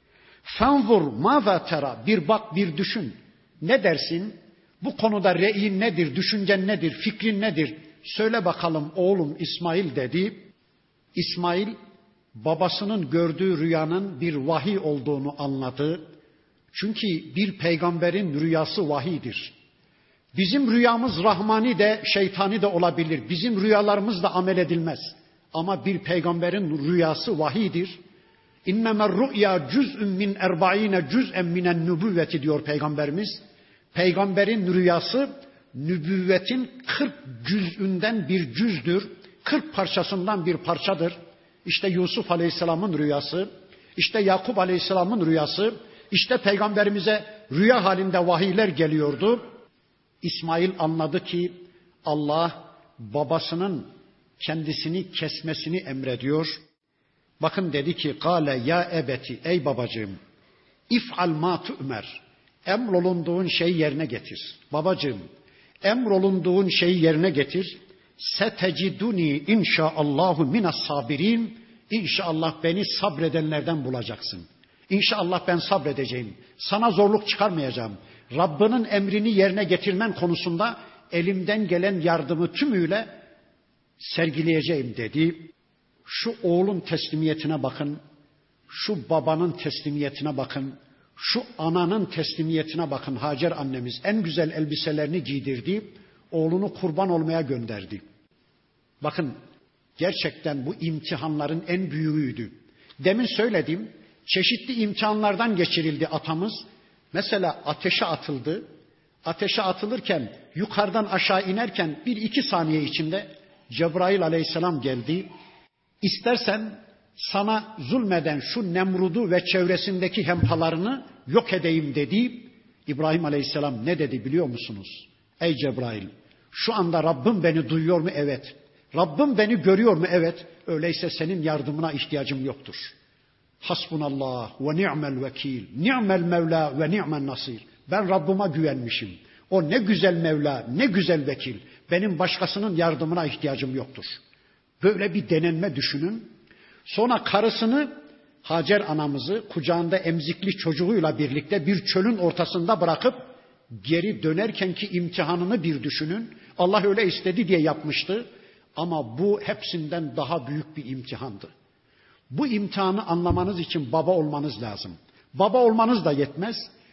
Fanzur maza tera. Bir bak, bir düşün. Ne dersin? Bu konuda re'in nedir, düşüncen nedir, fikrin nedir? Söyle bakalım oğlum İsmail dedi. İsmail babasının gördüğü rüyanın bir vahiy olduğunu anladı. Çünkü bir peygamberin rüyası vahiydir. Bizim rüyamız rahmani de şeytani de olabilir. Bizim rüyalarımız da amel edilmez. Ama bir peygamberin rüyası vahiydir. İnnemer ru'ya cüz'ün min erba'ine cüz'en minen nübüvveti diyor Peygamberimiz. Peygamberin rüyası nübüvvetin 40 cüz'ünden bir cüzdür. 40 parçasından bir parçadır. İşte Yusuf Aleyhisselam'ın rüyası, işte Yakup Aleyhisselam'ın rüyası, işte Peygamberimize rüya halinde vahiyler geliyordu. İsmail anladı ki Allah babasının kendisini kesmesini emrediyor. Bakın dedi ki kâle ya ebeti, ey babacığım, if'al ma tu'mer, emrolunduğun şeyi yerine getir. Babacığım, emrolunduğun şeyi yerine getir. Seteciduni inşaallahu minas sabirin. İnşallah beni sabredenlerden bulacaksın. İnşallah ben sabredeceğim. Sana zorluk çıkarmayacağım. Rabbinin emrini yerine getirmen konusunda elimden gelen yardımı tümüyle sergileyeceğim dedi. Şu oğlun teslimiyetine bakın. Şu babanın teslimiyetine bakın. Şu ananın teslimiyetine bakın. Hacer annemiz en güzel elbiselerini giydirdi. Oğlunu kurban olmaya gönderdi. Bakın gerçekten bu imtihanların en büyüğüydü. Demin söyledim, çeşitli imtihanlardan geçirildi atamız. Mesela ateşe atıldı. Ateşe atılırken, yukarıdan aşağı inerken 1-2 saniye içinde Cebrail aleyhisselam geldi. İstersen sana zulmeden şu Nemrud'u ve çevresindeki hempalarını yok edeyim dedi. İbrahim aleyhisselam ne dedi biliyor musunuz? Ey Cebrail, şu anda Rabbim beni duyuyor mu? Evet. Rabbim beni görüyor mu? Evet. Öyleyse senin yardımına ihtiyacım yoktur. Hasbunallah ve ni'mel vekil. Ni'mel Mevla ve ni'mel nasir. Ben Rabbime güvenmişim. O ne güzel Mevla, ne güzel vekil. Benim başkasının yardımına ihtiyacım yoktur. Böyle bir denenme düşünün. Sonra karısını, Hacer anamızı kucağında emzikli çocuğuyla birlikte bir çölün ortasında bırakıp geri dönerken ki imtihanını bir düşünün. Allah öyle istedi diye yapmıştı. Ama bu hepsinden daha büyük bir imtihandı. Bu imtihanı anlamanız için baba olmanız lazım. Baba olmanız da yetmez.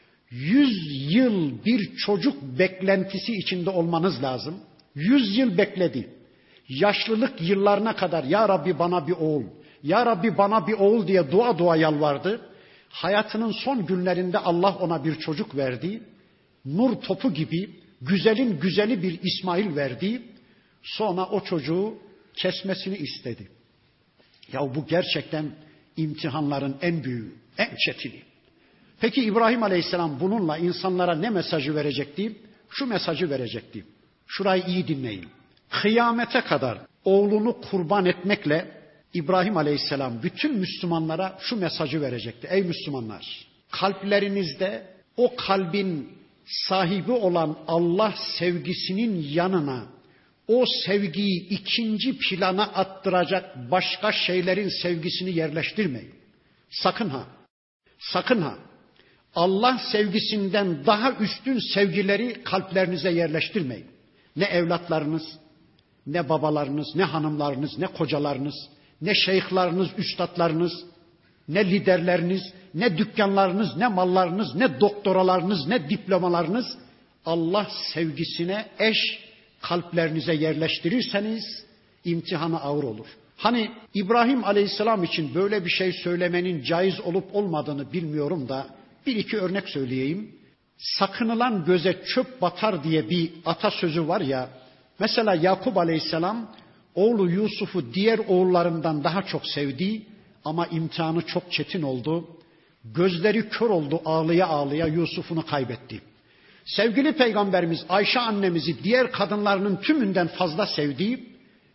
100 yıl bir çocuk beklentisi içinde olmanız lazım. 100 yıl bekledi. Yaşlılık yıllarına kadar ya Rabbi bana bir oğul, ya Rabbi bana bir oğul diye dua yalvardı. Hayatının son günlerinde Allah ona bir çocuk verdi. Nur topu gibi güzelin güzeli bir İsmail verdi. Sonra o çocuğu kesmesini istedi. Ya bu gerçekten imtihanların en büyüğü, en çetini. Peki İbrahim Aleyhisselam bununla insanlara ne mesajı verecekti? Şu mesajı verecekti. Şurayı iyi dinleyin. Kıyamete kadar oğlunu kurban etmekle İbrahim Aleyhisselam bütün Müslümanlara şu mesajı verecekti. Ey Müslümanlar, kalplerinizde o kalbin sahibi olan Allah sevgisinin yanına o sevgiyi ikinci plana attıracak başka şeylerin sevgisini yerleştirmeyin. Sakın ha, sakın ha. Allah sevgisinden daha üstün sevgileri kalplerinize yerleştirmeyin. Ne evlatlarınız, ne babalarınız, ne hanımlarınız, ne kocalarınız, ne şeyhlarınız, üstadlarınız, ne liderleriniz, ne dükkanlarınız, ne mallarınız, ne doktoralarınız, ne diplomalarınız Allah sevgisine eş kalplerinize yerleştirirseniz imtihanı ağır olur. Hani İbrahim Aleyhisselam için böyle bir şey söylemenin caiz olup olmadığını bilmiyorum da bir iki örnek söyleyeyim. Sakınılan göze çöp batar diye bir atasözü var ya. Mesela Yakup Aleyhisselam oğlu Yusuf'u diğer oğullarından daha çok sevdi ama imtihanı çok çetin oldu. Gözleri kör oldu, ağlıya ağlıya Yusuf'unu kaybetti. Sevgili Peygamberimiz Ayşe annemizi diğer kadınlarının tümünden fazla sevdiği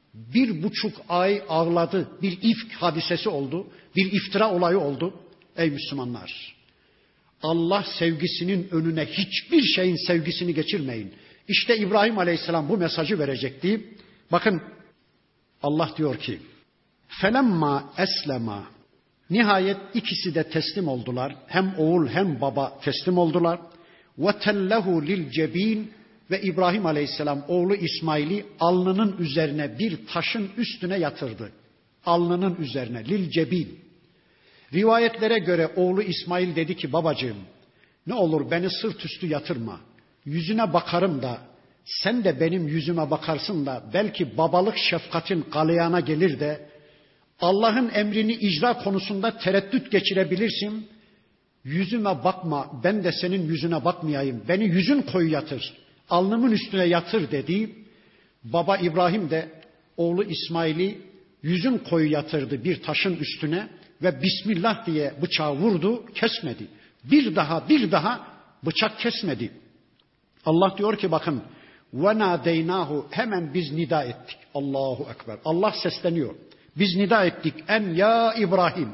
1,5 ay ağladı. Bir ifk hadisesi oldu. Bir iftira olayı oldu. Ey Müslümanlar! Allah sevgisinin önüne hiçbir şeyin sevgisini geçirmeyin. İşte İbrahim Aleyhisselam bu mesajı verecekti. Bakın Allah diyor ki felemma eslema, nihayet ikisi de teslim oldular. Hem oğul hem baba teslim oldular. وَتَلَّهُ لِلْجَب۪ينَ Ve İbrahim Aleyhisselam oğlu İsmail'i alnının üzerine bir taşın üstüne yatırdı. Alnının üzerine, lil cebin. Rivayetlere göre oğlu İsmail dedi ki babacığım ne olur beni sırt üstü yatırma. Yüzüne bakarım da sen de benim yüzüme bakarsın da belki babalık şefkatin galeyana gelir de Allah'ın emrini icra konusunda tereddüt geçirebilirsin. Yüzüme bakma, ben de senin yüzüne bakmayayım. Beni yüzün koyu yatır, alnımın üstüne yatır dedi. Baba İbrahim de oğlu İsmail'i yüzün koyu yatırdı bir taşın üstüne ve Bismillah diye bıçağı vurdu, kesmedi. Bir daha bıçak kesmedi. Allah diyor ki bakın وَنَادَيْنَاهُ hemen biz nida ettik. Allahu Ekber. Allah sesleniyor. Biz nida ettik. En ya İbrahim.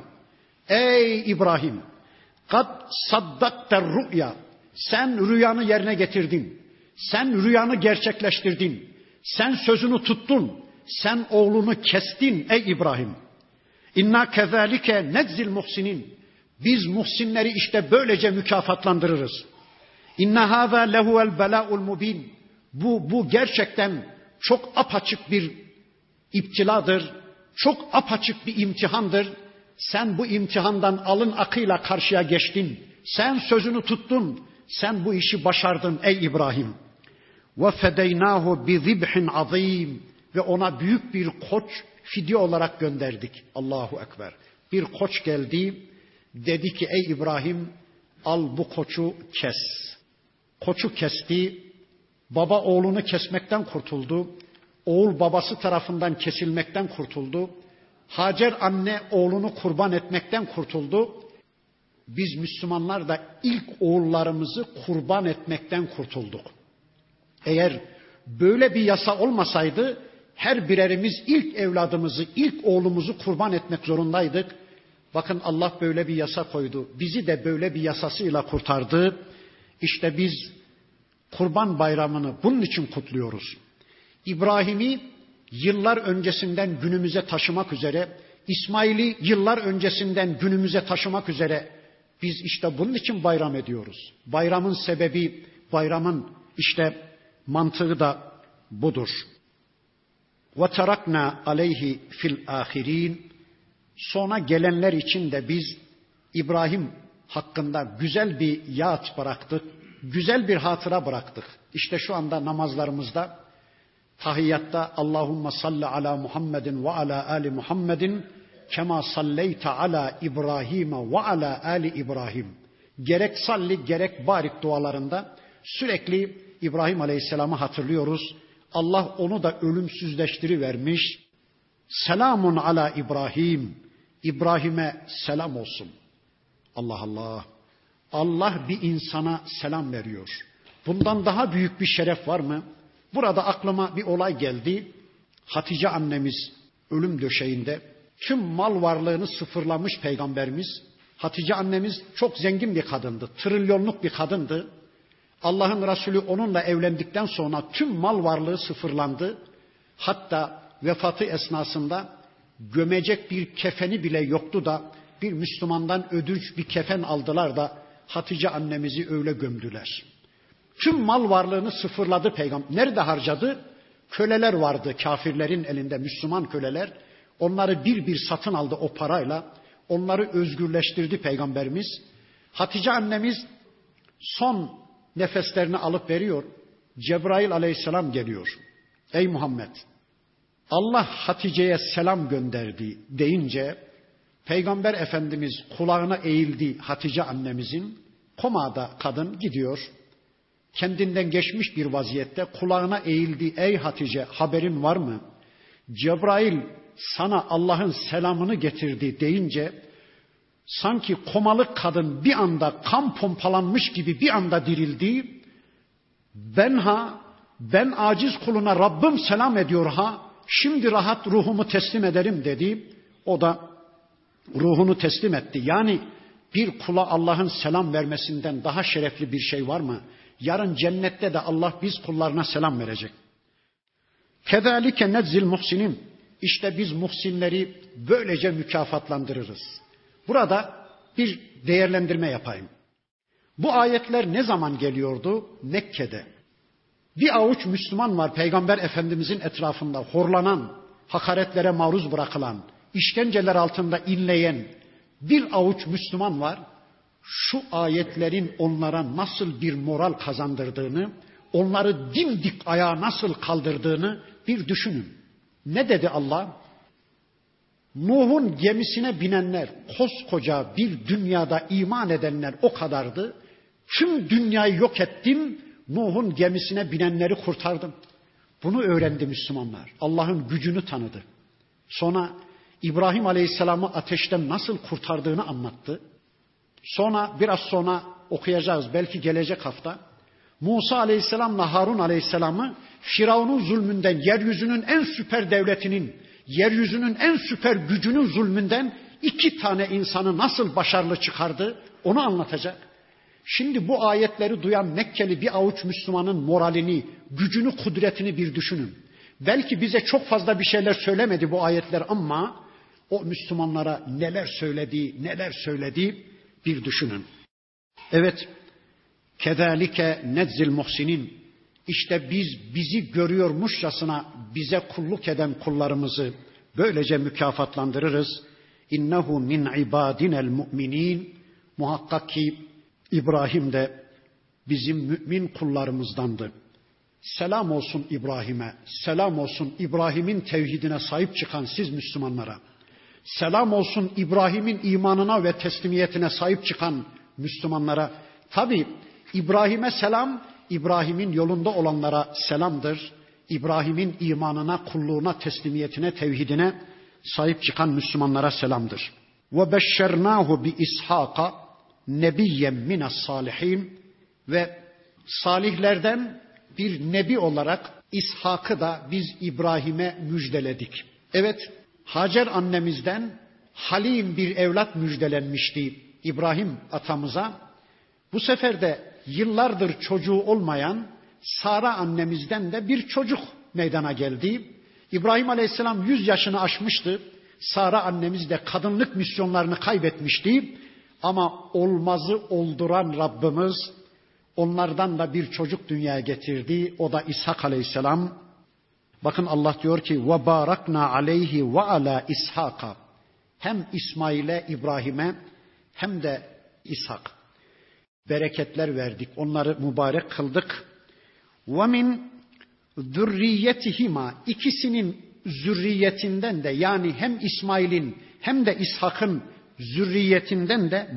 Ey İbrahim. Kad saddakter rü'ya. Sen rüyanı yerine getirdin. Sen rüyanı gerçekleştirdin. Sen sözünü tuttun. Sen oğlunu kestin ey İbrahim. İnna kezalike neczil muhsinin. Biz muhsinleri işte böylece mükafatlandırırız. İnne hâzâ lehuvel belâul mubin. Bu gerçekten çok apaçık bir iptiladır. Çok apaçık bir imtihandır. Sen bu imtihandan alın akıyla karşıya geçtin. Sen sözünü tuttun. Sen bu işi başardın ey İbrahim. Ve fedeynâhu bi zibhin azîm. Ve ona büyük bir koç fidye olarak gönderdik. Allahu Ekber. Bir koç geldi. Dedi ki ey İbrahim al bu koçu kes. Koçu kesti. Baba oğlunu kesmekten kurtuldu. Oğul babası tarafından kesilmekten kurtuldu. Hacer anne oğlunu kurban etmekten kurtuldu. Biz Müslümanlar da ilk oğullarımızı kurban etmekten kurtulduk. Eğer böyle bir yasa olmasaydı her birerimiz ilk evladımızı, ilk oğlumuzu kurban etmek zorundaydık. Bakın Allah böyle bir yasa koydu. Bizi de böyle bir yasasıyla kurtardı. İşte biz Kurban Bayramı'nı bunun için kutluyoruz. İbrahim'i yıllar öncesinden günümüze taşımak üzere, İsmail'i yıllar öncesinden günümüze taşımak üzere biz işte bunun için bayram ediyoruz. Bayramın sebebi, bayramın işte mantığı da budur. وَتَرَكْنَا عَلَيْهِ فِي الْآخِرِينَ. Sonra gelenler için de biz İbrahim hakkında güzel bir yad bıraktık, güzel bir hatıra bıraktık. İşte şu anda namazlarımızda, tahiyyatta Allahümme salli ala Muhammedin ve ala ali Muhammedin kema salleyte ala İbrahim ve ala ali İbrahim. Gerek salli gerek barik dualarında sürekli İbrahim Aleyhisselam'ı hatırlıyoruz. Allah onu da ölümsüzleştirivermiş. Selamun ala İbrahim. İbrahim'e selam olsun. Allah Allah. Allah bir insana selam veriyor. Bundan daha büyük bir şeref var mı? Burada aklıma bir olay geldi. Hatice annemiz ölüm döşeğinde tüm mal varlığını sıfırlamış Peygamberimiz. Hatice annemiz çok zengin bir kadındı. Trilyonluk bir kadındı. Allah'ın Resulü onunla evlendikten sonra tüm mal varlığı sıfırlandı. Hatta vefatı esnasında gömecek bir kefeni bile yoktu da bir Müslümandan ödünç bir kefen aldılar da Hatice annemizi öyle gömdüler. Tüm mal varlığını sıfırladı Peygamber. Nerede harcadı? Köleler vardı kafirlerin elinde, Müslüman köleler. Onları bir satın aldı o parayla. Onları özgürleştirdi Peygamberimiz. Hatice annemiz son nefeslerini alıp veriyor. Cebrail aleyhisselam geliyor. Ey Muhammed, Allah Hatice'ye selam gönderdi deyince Peygamber Efendimiz kulağına eğildi Hatice annemizin. Komada kadın gidiyor. Kendinden geçmiş bir vaziyette kulağına eğildi. Ey Hatice, haberin var mı? Cebrail sana Allah'ın selamını getirdi deyince sanki komalık kadın bir anda kan pompalanmış gibi bir anda dirildi. Ben aciz kuluna Rabbim selam ediyor ha. Şimdi rahat ruhumu teslim ederim dedi. O da ruhunu teslim etti. Yani bir kula Allah'ın selam vermesinden daha şerefli bir şey var mı? Yarın cennette de Allah biz kullarına selam verecek. Kezalike neczil muhsinin. İşte biz muhsinleri böylece mükafatlandırırız. Burada bir değerlendirme yapayım. Bu ayetler ne zaman geliyordu? Mekke'de. Bir avuç Müslüman var Peygamber Efendimizin etrafında horlanan, hakaretlere maruz bırakılan, işkenceler altında inleyen bir avuç Müslüman var. Şu ayetlerin onlara nasıl bir moral kazandırdığını, onları dimdik ayağa nasıl kaldırdığını bir düşünün. Ne dedi Allah? Nuh'un gemisine binenler, koskoca bir dünyada iman edenler o kadardı. Tüm dünyayı yok ettim, Nuh'un gemisine binenleri kurtardım. Bunu öğrendi Müslümanlar. Allah'ın gücünü tanıdı. Sonra İbrahim Aleyhisselam'ı ateşten nasıl kurtardığını anlattı. Sonra biraz sonra okuyacağız belki gelecek hafta. Musa Aleyhisselam'la Harun Aleyhisselam'ı Firavun'un zulmünden, yeryüzünün en süper devletinin, yeryüzünün en süper gücünün zulmünden 2 tane insanı nasıl başarılı çıkardı onu anlatacak. Şimdi bu ayetleri duyan Mekkeli bir avuç Müslümanın moralini, gücünü, kudretini bir düşünün. Belki bize çok fazla bir şeyler söylemedi bu ayetler ama o Müslümanlara neler söyledi bir düşünün. Evet, kedalike nedzil muhsinin. İşte biz bizi görüyormuşçasına bize kulluk eden kullarımızı böylece mükafatlandırırız. İnnehu min ibadinel mu'minin. Muhakkak ki İbrahim de bizim mümin kullarımızdandı. Selam olsun İbrahim'e, selam olsun İbrahim'in tevhidine sahip çıkan siz Müslümanlara. Selam olsun İbrahim'in imanına ve teslimiyetine sahip çıkan Müslümanlara. Tabi İbrahim'e selam, İbrahim'in yolunda olanlara selamdır. İbrahim'in imanına, kulluğuna, teslimiyetine, tevhidine sahip çıkan Müslümanlara selamdır. Ve beşşernâhu bi İshâka nebiyyen minas salihin. Ve salihlerden bir nebi olarak İshak'ı da biz İbrahim'e müjdeledik. Evet, Hacer annemizden halim bir evlat müjdelenmişti İbrahim atamıza. Bu sefer de yıllardır çocuğu olmayan Sara annemizden de bir çocuk meydana geldi. İbrahim Aleyhisselam 100 yaşını aşmıştı. Sara annemiz de kadınlık misyonlarını kaybetmişti. Ama olmazı olduran Rabbimiz onlardan da bir çocuk dünyaya getirdi. O da İshak Aleyhisselam. Bakın Allah diyor ki وَبَارَكْنَا عَلَيْهِ وَعَلَى İshak'a. Hem İsmail'e, İbrahim'e hem de İshak. Bereketler verdik. Onları mübarek kıldık. وَمِنْ ذُرِّيَّتِهِمَا. İkisinin zürriyetinden de yani hem İsmail'in hem de İshak'ın zürriyetinden de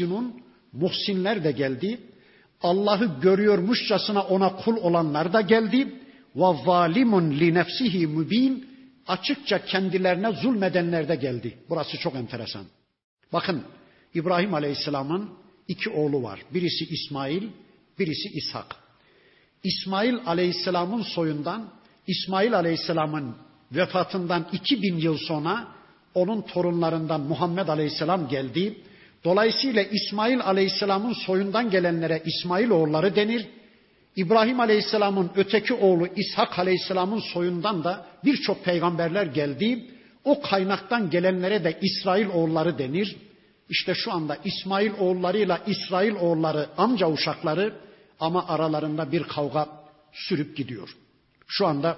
muhsinler de geldi. Allah'ı görüyormuşçasına ona kul olanlar da geldi. وَظَالِمٌ لِنَفْسِهِ مُب۪ينَ. Açıkça kendilerine zulmedenler de geldi. Burası çok enteresan. Bakın İbrahim Aleyhisselam'ın 2 oğlu var. Birisi İsmail, birisi İshak. İsmail Aleyhisselam'ın soyundan, İsmail Aleyhisselam'ın vefatından 2000 yıl sonra onun torunlarından Muhammed Aleyhisselam geldi. Dolayısıyla İsmail Aleyhisselam'ın soyundan gelenlere İsmail oğulları denir. İbrahim Aleyhisselam'ın öteki oğlu İshak Aleyhisselam'ın soyundan da birçok peygamberler geldi. O kaynaktan gelenlere de İsrail oğulları denir. İşte şu anda İsmail oğullarıyla İsrail oğulları amca uşakları ama aralarında bir kavga sürüp gidiyor. Şu anda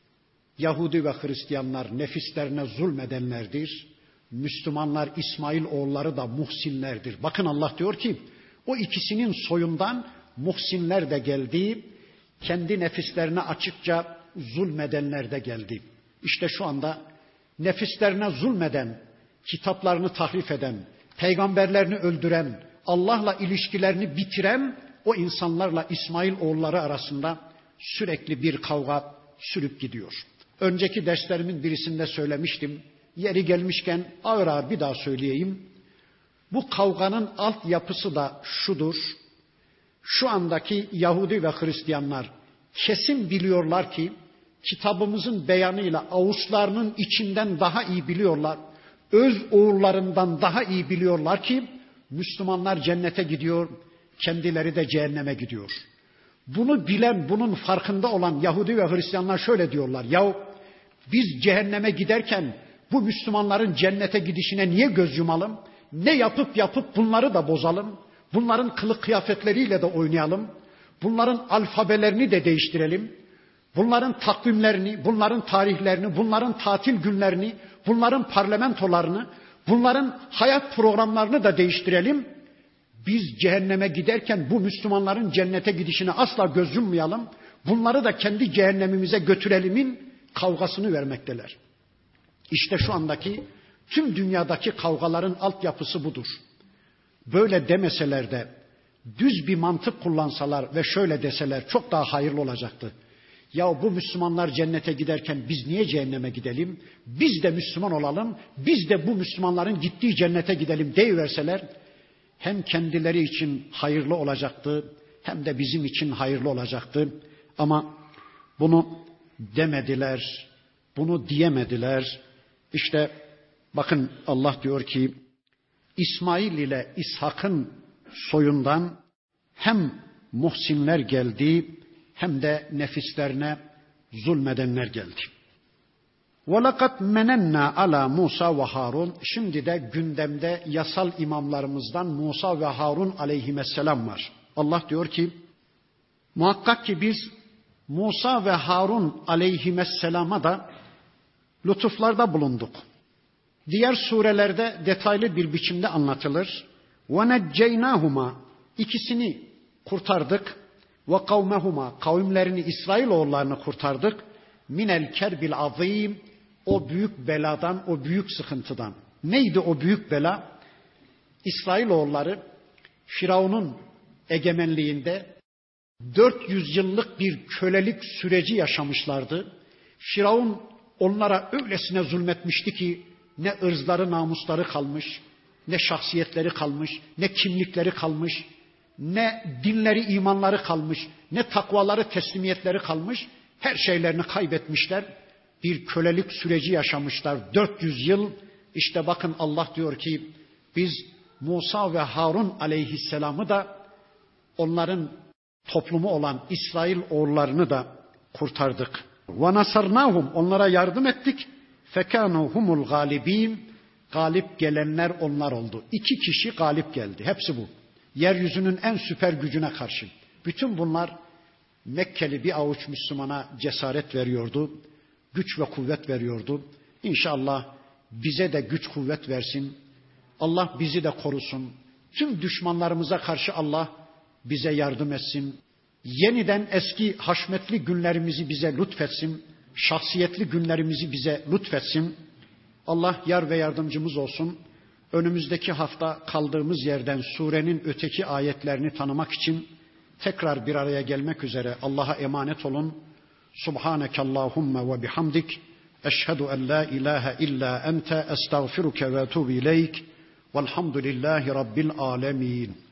Yahudi ve Hristiyanlar nefislerine zulmedenlerdir. Müslümanlar İsmail oğulları da muhsinlerdir. Bakın Allah diyor ki o ikisinin soyundan muhsinler de geldi. Kendi nefislerine açıkça zulmedenler de geldi. İşte şu anda nefislerine zulmeden, kitaplarını tahrif eden, peygamberlerini öldüren, Allah'la ilişkilerini bitiren o insanlarla İsmail oğulları arasında sürekli bir kavga sürüp gidiyor. Önceki derslerimin birisinde söylemiştim. Yeri gelmişken ağır ağır bir daha söyleyeyim. Bu kavganın altyapısı da şudur. Şu andaki Yahudi ve Hristiyanlar kesin biliyorlar ki kitabımızın beyanıyla avuçlarının içinden daha iyi biliyorlar. Öz oğullarından daha iyi biliyorlar ki Müslümanlar cennete gidiyor, kendileri de cehenneme gidiyor. Bunu bilen, bunun farkında olan Yahudi ve Hristiyanlar şöyle diyorlar. Yahu biz cehenneme giderken bu Müslümanların cennete gidişine niye göz yumalım? Ne yapıp bunları da bozalım? Bunların kılık kıyafetleriyle de oynayalım? Bunların alfabelerini de değiştirelim? bunların takvimlerini, bunların tarihlerini, bunların tatil günlerini, bunların parlamentolarını, bunların hayat programlarını da değiştirelim. Biz cehenneme giderken bu Müslümanların cennete gidişine asla göz yummayalım. Bunları da kendi cehennemimize götürelimin kavgasını vermekteler. İşte şu andaki tüm dünyadaki kavgaların altyapısı budur. Böyle demeseler de düz bir mantık kullansalar ve şöyle deseler çok daha hayırlı olacaktı. Ya bu Müslümanlar cennete giderken biz niye cehenneme gidelim? Biz de Müslüman olalım, biz de bu Müslümanların gittiği cennete gidelim deyiverseler hem kendileri için hayırlı olacaktı hem de bizim için hayırlı olacaktı. Ama bunu demediler, bunu diyemediler. İşte bakın Allah diyor ki İsmail ile İshak'ın soyundan hem muhsinler geldi hem de nefislerine zulmedenler geldi. وَلَقَدْ مَنَنَّا عَلَى Musa ve Harun. Şimdi de gündemde yasal imamlarımızdan Musa ve Harun aleyhisselam var. Allah diyor ki muhakkak ki biz Musa ve Harun aleyhisselama da lütuflarda bulunduk. Diğer surelerde detaylı bir biçimde anlatılır. وَنَجَّيْنَاهُمَا İkisini kurtardık. وَقَوْمَهُمَا Kavimlerini, İsrailoğullarını kurtardık. Minel kerbil azim o büyük beladan, o büyük sıkıntıdan. Neydi o büyük bela? İsrailoğulları Firavun'un egemenliğinde 400 yıllık bir kölelik süreci yaşamışlardı. Firavun onlara öylesine zulmetmişti ki ne ırzları, namusları kalmış, ne şahsiyetleri kalmış, ne kimlikleri kalmış, ne dinleri, imanları kalmış, ne takvaları, teslimiyetleri kalmış. Her şeylerini kaybetmişler. Bir kölelik süreci yaşamışlar 400 yıl. İşte bakın Allah diyor ki biz Musa ve Harun aleyhisselamı da onların toplumu olan İsrail oğullarını da kurtardık. Ve nasarnahum onlara yardım ettik. Fekanu humul galibin galip gelenler onlar oldu. 2 kişi galip geldi. Hepsi bu. Yeryüzünün en süper gücüne karşı. Bütün bunlar Mekkeli bir avuç Müslümana cesaret veriyordu. Güç ve kuvvet veriyordu. İnşallah bize de güç kuvvet versin. Allah bizi de korusun. Tüm düşmanlarımıza karşı Allah bize yardım etsin. Yeniden eski haşmetli günlerimizi bize lütfetsin. Şahsiyetli günlerimizi bize lütfetsin. Allah yar ve yardımcımız olsun. Önümüzdeki hafta kaldığımız yerden surenin öteki ayetlerini tanımak için tekrar bir araya gelmek üzere Allah'a emanet olun. Subhanekallahumma ve bihamdik. Eşhedü en la ilahe illa ente estağfiruke ve etûbü ileyk. Velhamdülillahi Rabbil alemin.